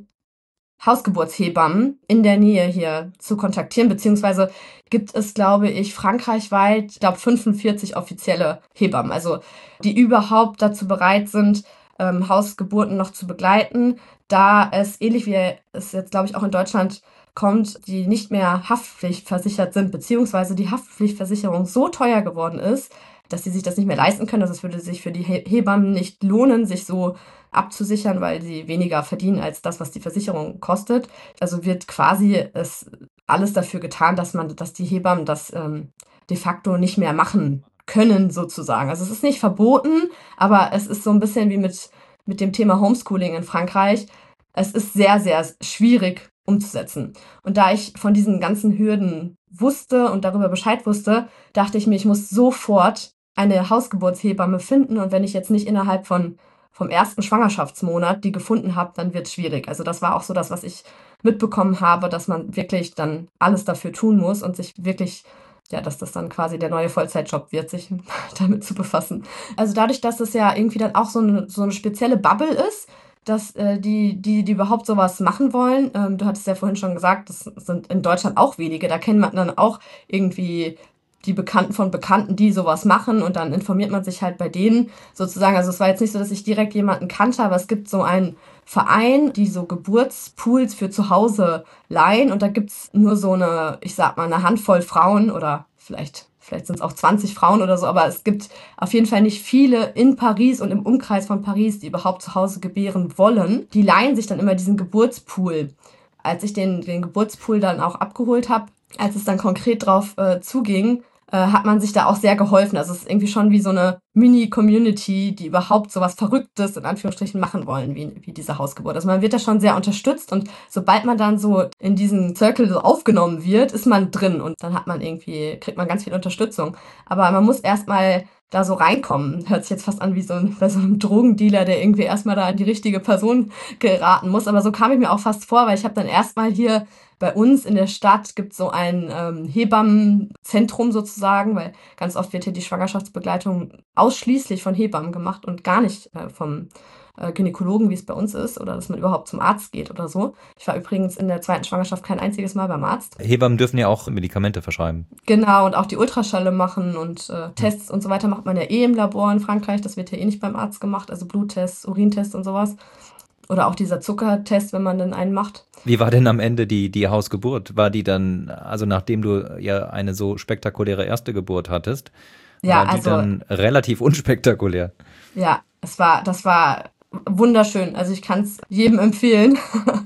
Hausgeburtshebammen in der Nähe hier zu kontaktieren, beziehungsweise gibt es, glaube ich, frankreichweit, ich glaube, fünfundvierzig offizielle Hebammen, also die überhaupt dazu bereit sind, ähm, Hausgeburten noch zu begleiten, da es ähnlich wie es jetzt, glaube ich, auch in Deutschland kommt, die nicht mehr haftpflichtversichert sind, beziehungsweise die Haftpflichtversicherung so teuer geworden ist, dass sie sich das nicht mehr leisten können. Also es würde sich für die Hebammen nicht lohnen, sich so abzusichern, weil sie weniger verdienen als das, was die Versicherung kostet. Also wird quasi es alles dafür getan, dass man, dass die Hebammen das ähm, de facto nicht mehr machen können, sozusagen. Also es ist nicht verboten, aber es ist so ein bisschen wie mit, mit dem Thema Homeschooling in Frankreich. Es ist sehr, sehr schwierig umzusetzen. Und da ich von diesen ganzen Hürden wusste und darüber Bescheid wusste, dachte ich mir, ich muss sofort eine Hausgeburtshebamme finden. Und wenn ich jetzt nicht innerhalb von vom ersten Schwangerschaftsmonat die gefunden habe, dann wird es schwierig. Also das war auch so das, was ich mitbekommen habe, dass man wirklich dann alles dafür tun muss und sich wirklich, ja, dass das dann quasi der neue Vollzeitjob wird, sich damit zu befassen. Also dadurch, dass das ja irgendwie dann auch so eine, so eine spezielle Bubble ist, dass äh, die, die, die überhaupt sowas machen wollen. Ähm, du hattest ja vorhin schon gesagt, das sind in Deutschland auch wenige. Da kennt man dann auch irgendwie die Bekannten von Bekannten, die sowas machen und dann informiert man sich halt bei denen sozusagen. Also es war jetzt nicht so, dass ich direkt jemanden kannte, aber es gibt so einen Verein, die so Geburtspools für zu Hause leihen und da gibt's nur so eine, ich sag mal, eine Handvoll Frauen oder vielleicht Vielleicht sind es auch zwanzig Frauen oder so, aber es gibt auf jeden Fall nicht viele in Paris und im Umkreis von Paris, die überhaupt zu Hause gebären wollen. Die leihen sich dann immer diesen Geburtspool. Als ich den, den Geburtspool dann auch abgeholt habe, als es dann konkret drauf äh, zuging, äh, hat man sich da auch sehr geholfen. Also es ist irgendwie schon wie so eine Mini-Community, die überhaupt so was Verrücktes in Anführungsstrichen machen wollen, wie, wie diese Hausgeburt. Also man wird da schon sehr unterstützt und sobald man dann so in diesen Circle so aufgenommen wird, ist man drin und dann hat man irgendwie, kriegt man ganz viel Unterstützung. Aber man muss erstmal da so reinkommen. Hört sich jetzt fast an wie so ein, bei so einem Drogendealer, der irgendwie erstmal da an die richtige Person geraten muss. Aber so kam ich mir auch fast vor, weil ich habe dann erstmal hier bei uns in der Stadt gibt es so ein ähm, Hebammenzentrum sozusagen, weil ganz oft wird hier die Schwangerschaftsbegleitung ausschließlich von Hebammen gemacht und gar nicht äh, vom äh, Gynäkologen, wie es bei uns ist, oder dass man überhaupt zum Arzt geht oder so. Ich war übrigens in der zweiten Schwangerschaft kein einziges Mal beim Arzt. Hebammen dürfen ja auch Medikamente verschreiben. Genau, und auch die Ultraschalle machen und äh, Tests und so weiter macht man ja eh im Labor in Frankreich. Das wird ja eh nicht beim Arzt gemacht, also Bluttests, Urintests und sowas. Oder auch dieser Zuckertest, wenn man dann einen macht. Wie war denn am Ende die, die Hausgeburt? War die dann, also nachdem du ja eine so spektakuläre erste Geburt hattest, ja, war die also, dann relativ unspektakulär? Ja, es war, das war wunderschön. Also ich kann es jedem empfehlen.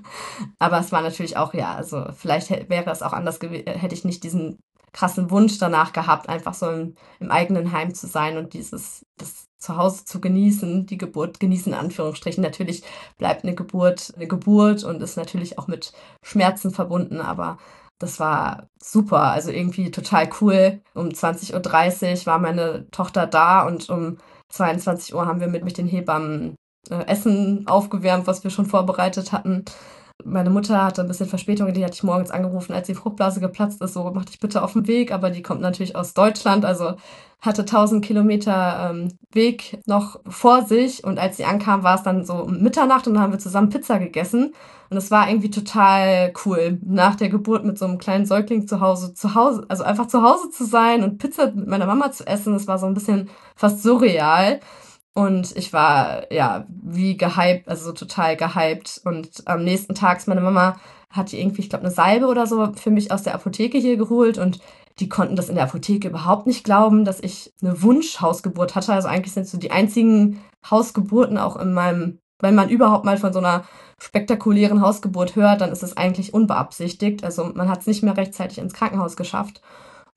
Aber es war natürlich auch, ja, also vielleicht wäre es auch anders gewesen, hätte ich nicht diesen krassen Wunsch danach gehabt, einfach so im, im eigenen Heim zu sein und dieses, das zu Hause zu genießen, die Geburt genießen, in Anführungsstrichen. Natürlich bleibt eine Geburt eine Geburt und ist natürlich auch mit Schmerzen verbunden, aber das war super, also irgendwie total cool. Um zwanzig Uhr dreißig war meine Tochter da und um zweiundzwanzig Uhr haben wir mit, mit den Hebammen äh, Essen aufgewärmt, was wir schon vorbereitet hatten. Meine Mutter hatte ein bisschen Verspätung, die hatte ich morgens angerufen, als die Fruchtblase geplatzt ist, so mach dich bitte auf den Weg, aber die kommt natürlich aus Deutschland, also hatte tausend Kilometer ähm, Weg noch vor sich und als sie ankam, war es dann so um Mitternacht und dann haben wir zusammen Pizza gegessen und es war irgendwie total cool, nach der Geburt mit so einem kleinen Säugling zu Hause, zu Hause, also einfach zu Hause zu sein und Pizza mit meiner Mama zu essen, das war so ein bisschen fast surreal. Und ich war, ja, wie gehypt, also so total gehypt. Und am nächsten Tag ist meine Mama, hatte irgendwie, ich glaube, eine Salbe oder so für mich aus der Apotheke hier geholt. Und die konnten das in der Apotheke überhaupt nicht glauben, dass ich eine Wunschhausgeburt hatte. Also eigentlich sind so die einzigen Hausgeburten auch in meinem, wenn man überhaupt mal von so einer spektakulären Hausgeburt hört, dann ist es eigentlich unbeabsichtigt. Also man hat es nicht mehr rechtzeitig ins Krankenhaus geschafft.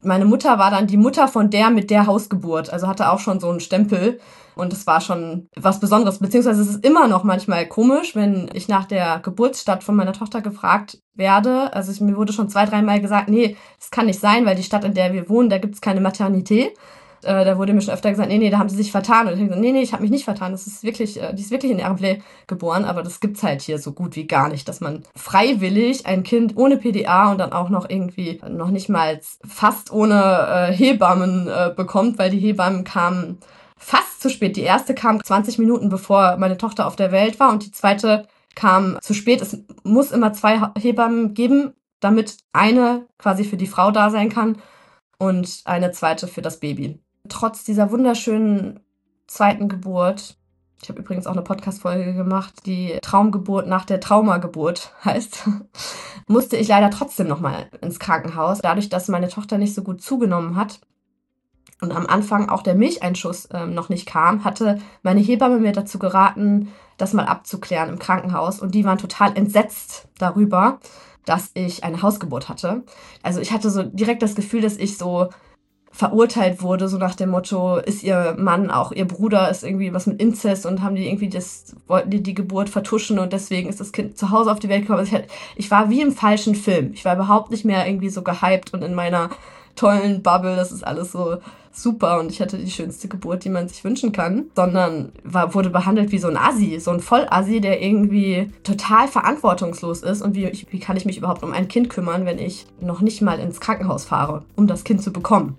Meine Mutter war dann die Mutter von der mit der Hausgeburt, also hatte auch schon so einen Stempel. Und es war schon was Besonderes, beziehungsweise es ist immer noch manchmal komisch, wenn ich nach der Geburtsstadt von meiner Tochter gefragt werde. Also ich, mir wurde schon zwei, dreimal gesagt, nee, das kann nicht sein, weil die Stadt, in der wir wohnen, da gibt es keine Maternität. Äh, da wurde mir schon öfter gesagt, nee, nee, da haben sie sich vertan. Und ich habe gesagt, nee, nee, ich habe mich nicht vertan. Das ist wirklich, äh, die ist wirklich in Erblay geboren, aber das gibt's halt hier so gut wie gar nicht, dass man freiwillig ein Kind ohne P D A und dann auch noch irgendwie noch nicht mal fast ohne äh, Hebammen äh, bekommt, weil die Hebammen kamen fast zu spät. Die erste kam zwanzig Minuten bevor meine Tochter auf der Welt war und die zweite kam zu spät. Es muss immer zwei Hebammen geben, damit eine quasi für die Frau da sein kann und eine zweite für das Baby. Trotz dieser wunderschönen zweiten Geburt, ich habe übrigens auch eine Podcast-Folge gemacht, die Traumgeburt nach der Traumageburt heißt, musste ich leider trotzdem nochmal ins Krankenhaus. Dadurch, dass meine Tochter nicht so gut zugenommen hat, und am Anfang auch der Milcheinschuss ähm, noch nicht kam, hatte meine Hebamme mir dazu geraten, das mal abzuklären im Krankenhaus. Und die waren total entsetzt darüber, dass ich eine Hausgeburt hatte. Also ich hatte so direkt das Gefühl, dass ich so verurteilt wurde, so nach dem Motto, ist ihr Mann auch ihr Bruder, ist irgendwie was mit Inzest und haben die irgendwie das, wollten die die Geburt vertuschen und deswegen ist das Kind zu Hause auf die Welt gekommen. Also ich, ich war wie im falschen Film. Ich war überhaupt nicht mehr irgendwie so gehypt und in meiner tollen Bubble, das ist alles so super und ich hatte die schönste Geburt, die man sich wünschen kann, sondern war, wurde behandelt wie so ein Assi, so ein Vollassi, der irgendwie total verantwortungslos ist und wie, wie kann ich mich überhaupt um ein Kind kümmern, wenn ich noch nicht mal ins Krankenhaus fahre, um das Kind zu bekommen.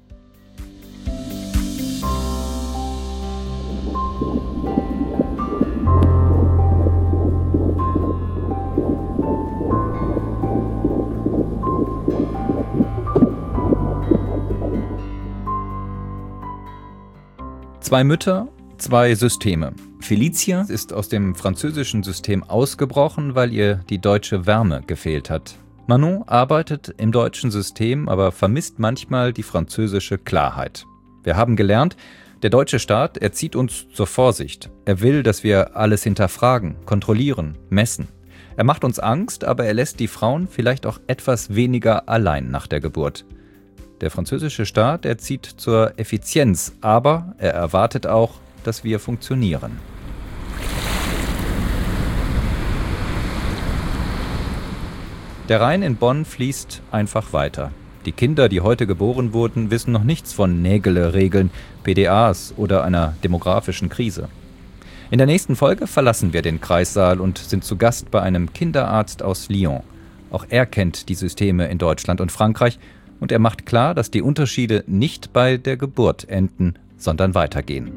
Zwei Mütter, zwei Systeme. Felicia ist aus dem französischen System ausgebrochen, weil ihr die deutsche Wärme gefehlt hat. Manon arbeitet im deutschen System, aber vermisst manchmal die französische Klarheit. Wir haben gelernt, der deutsche Staat erzieht uns zur Vorsicht. Er will, dass wir alles hinterfragen, kontrollieren, messen. Er macht uns Angst, aber er lässt die Frauen vielleicht auch etwas weniger allein nach der Geburt. Der französische Staat erzieht zur Effizienz, aber er erwartet auch, dass wir funktionieren. Der Rhein in Bonn fließt einfach weiter. Die Kinder, die heute geboren wurden, wissen noch nichts von Nägele-Regeln, P D As oder einer demografischen Krise. In der nächsten Folge verlassen wir den Kreissaal und sind zu Gast bei einem Kinderarzt aus Lyon. Auch er kennt die Systeme in Deutschland und Frankreich und er macht klar, dass die Unterschiede nicht bei der Geburt enden, sondern weitergehen.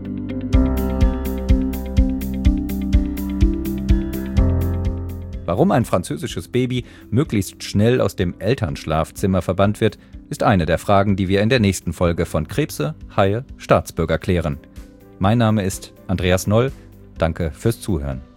Warum ein französisches Baby möglichst schnell aus dem Elternschlafzimmer verbannt wird, ist eine der Fragen, die wir in der nächsten Folge von Krebse, Haie, Staatsbürger klären. Mein Name ist Andreas Noll. Danke fürs Zuhören.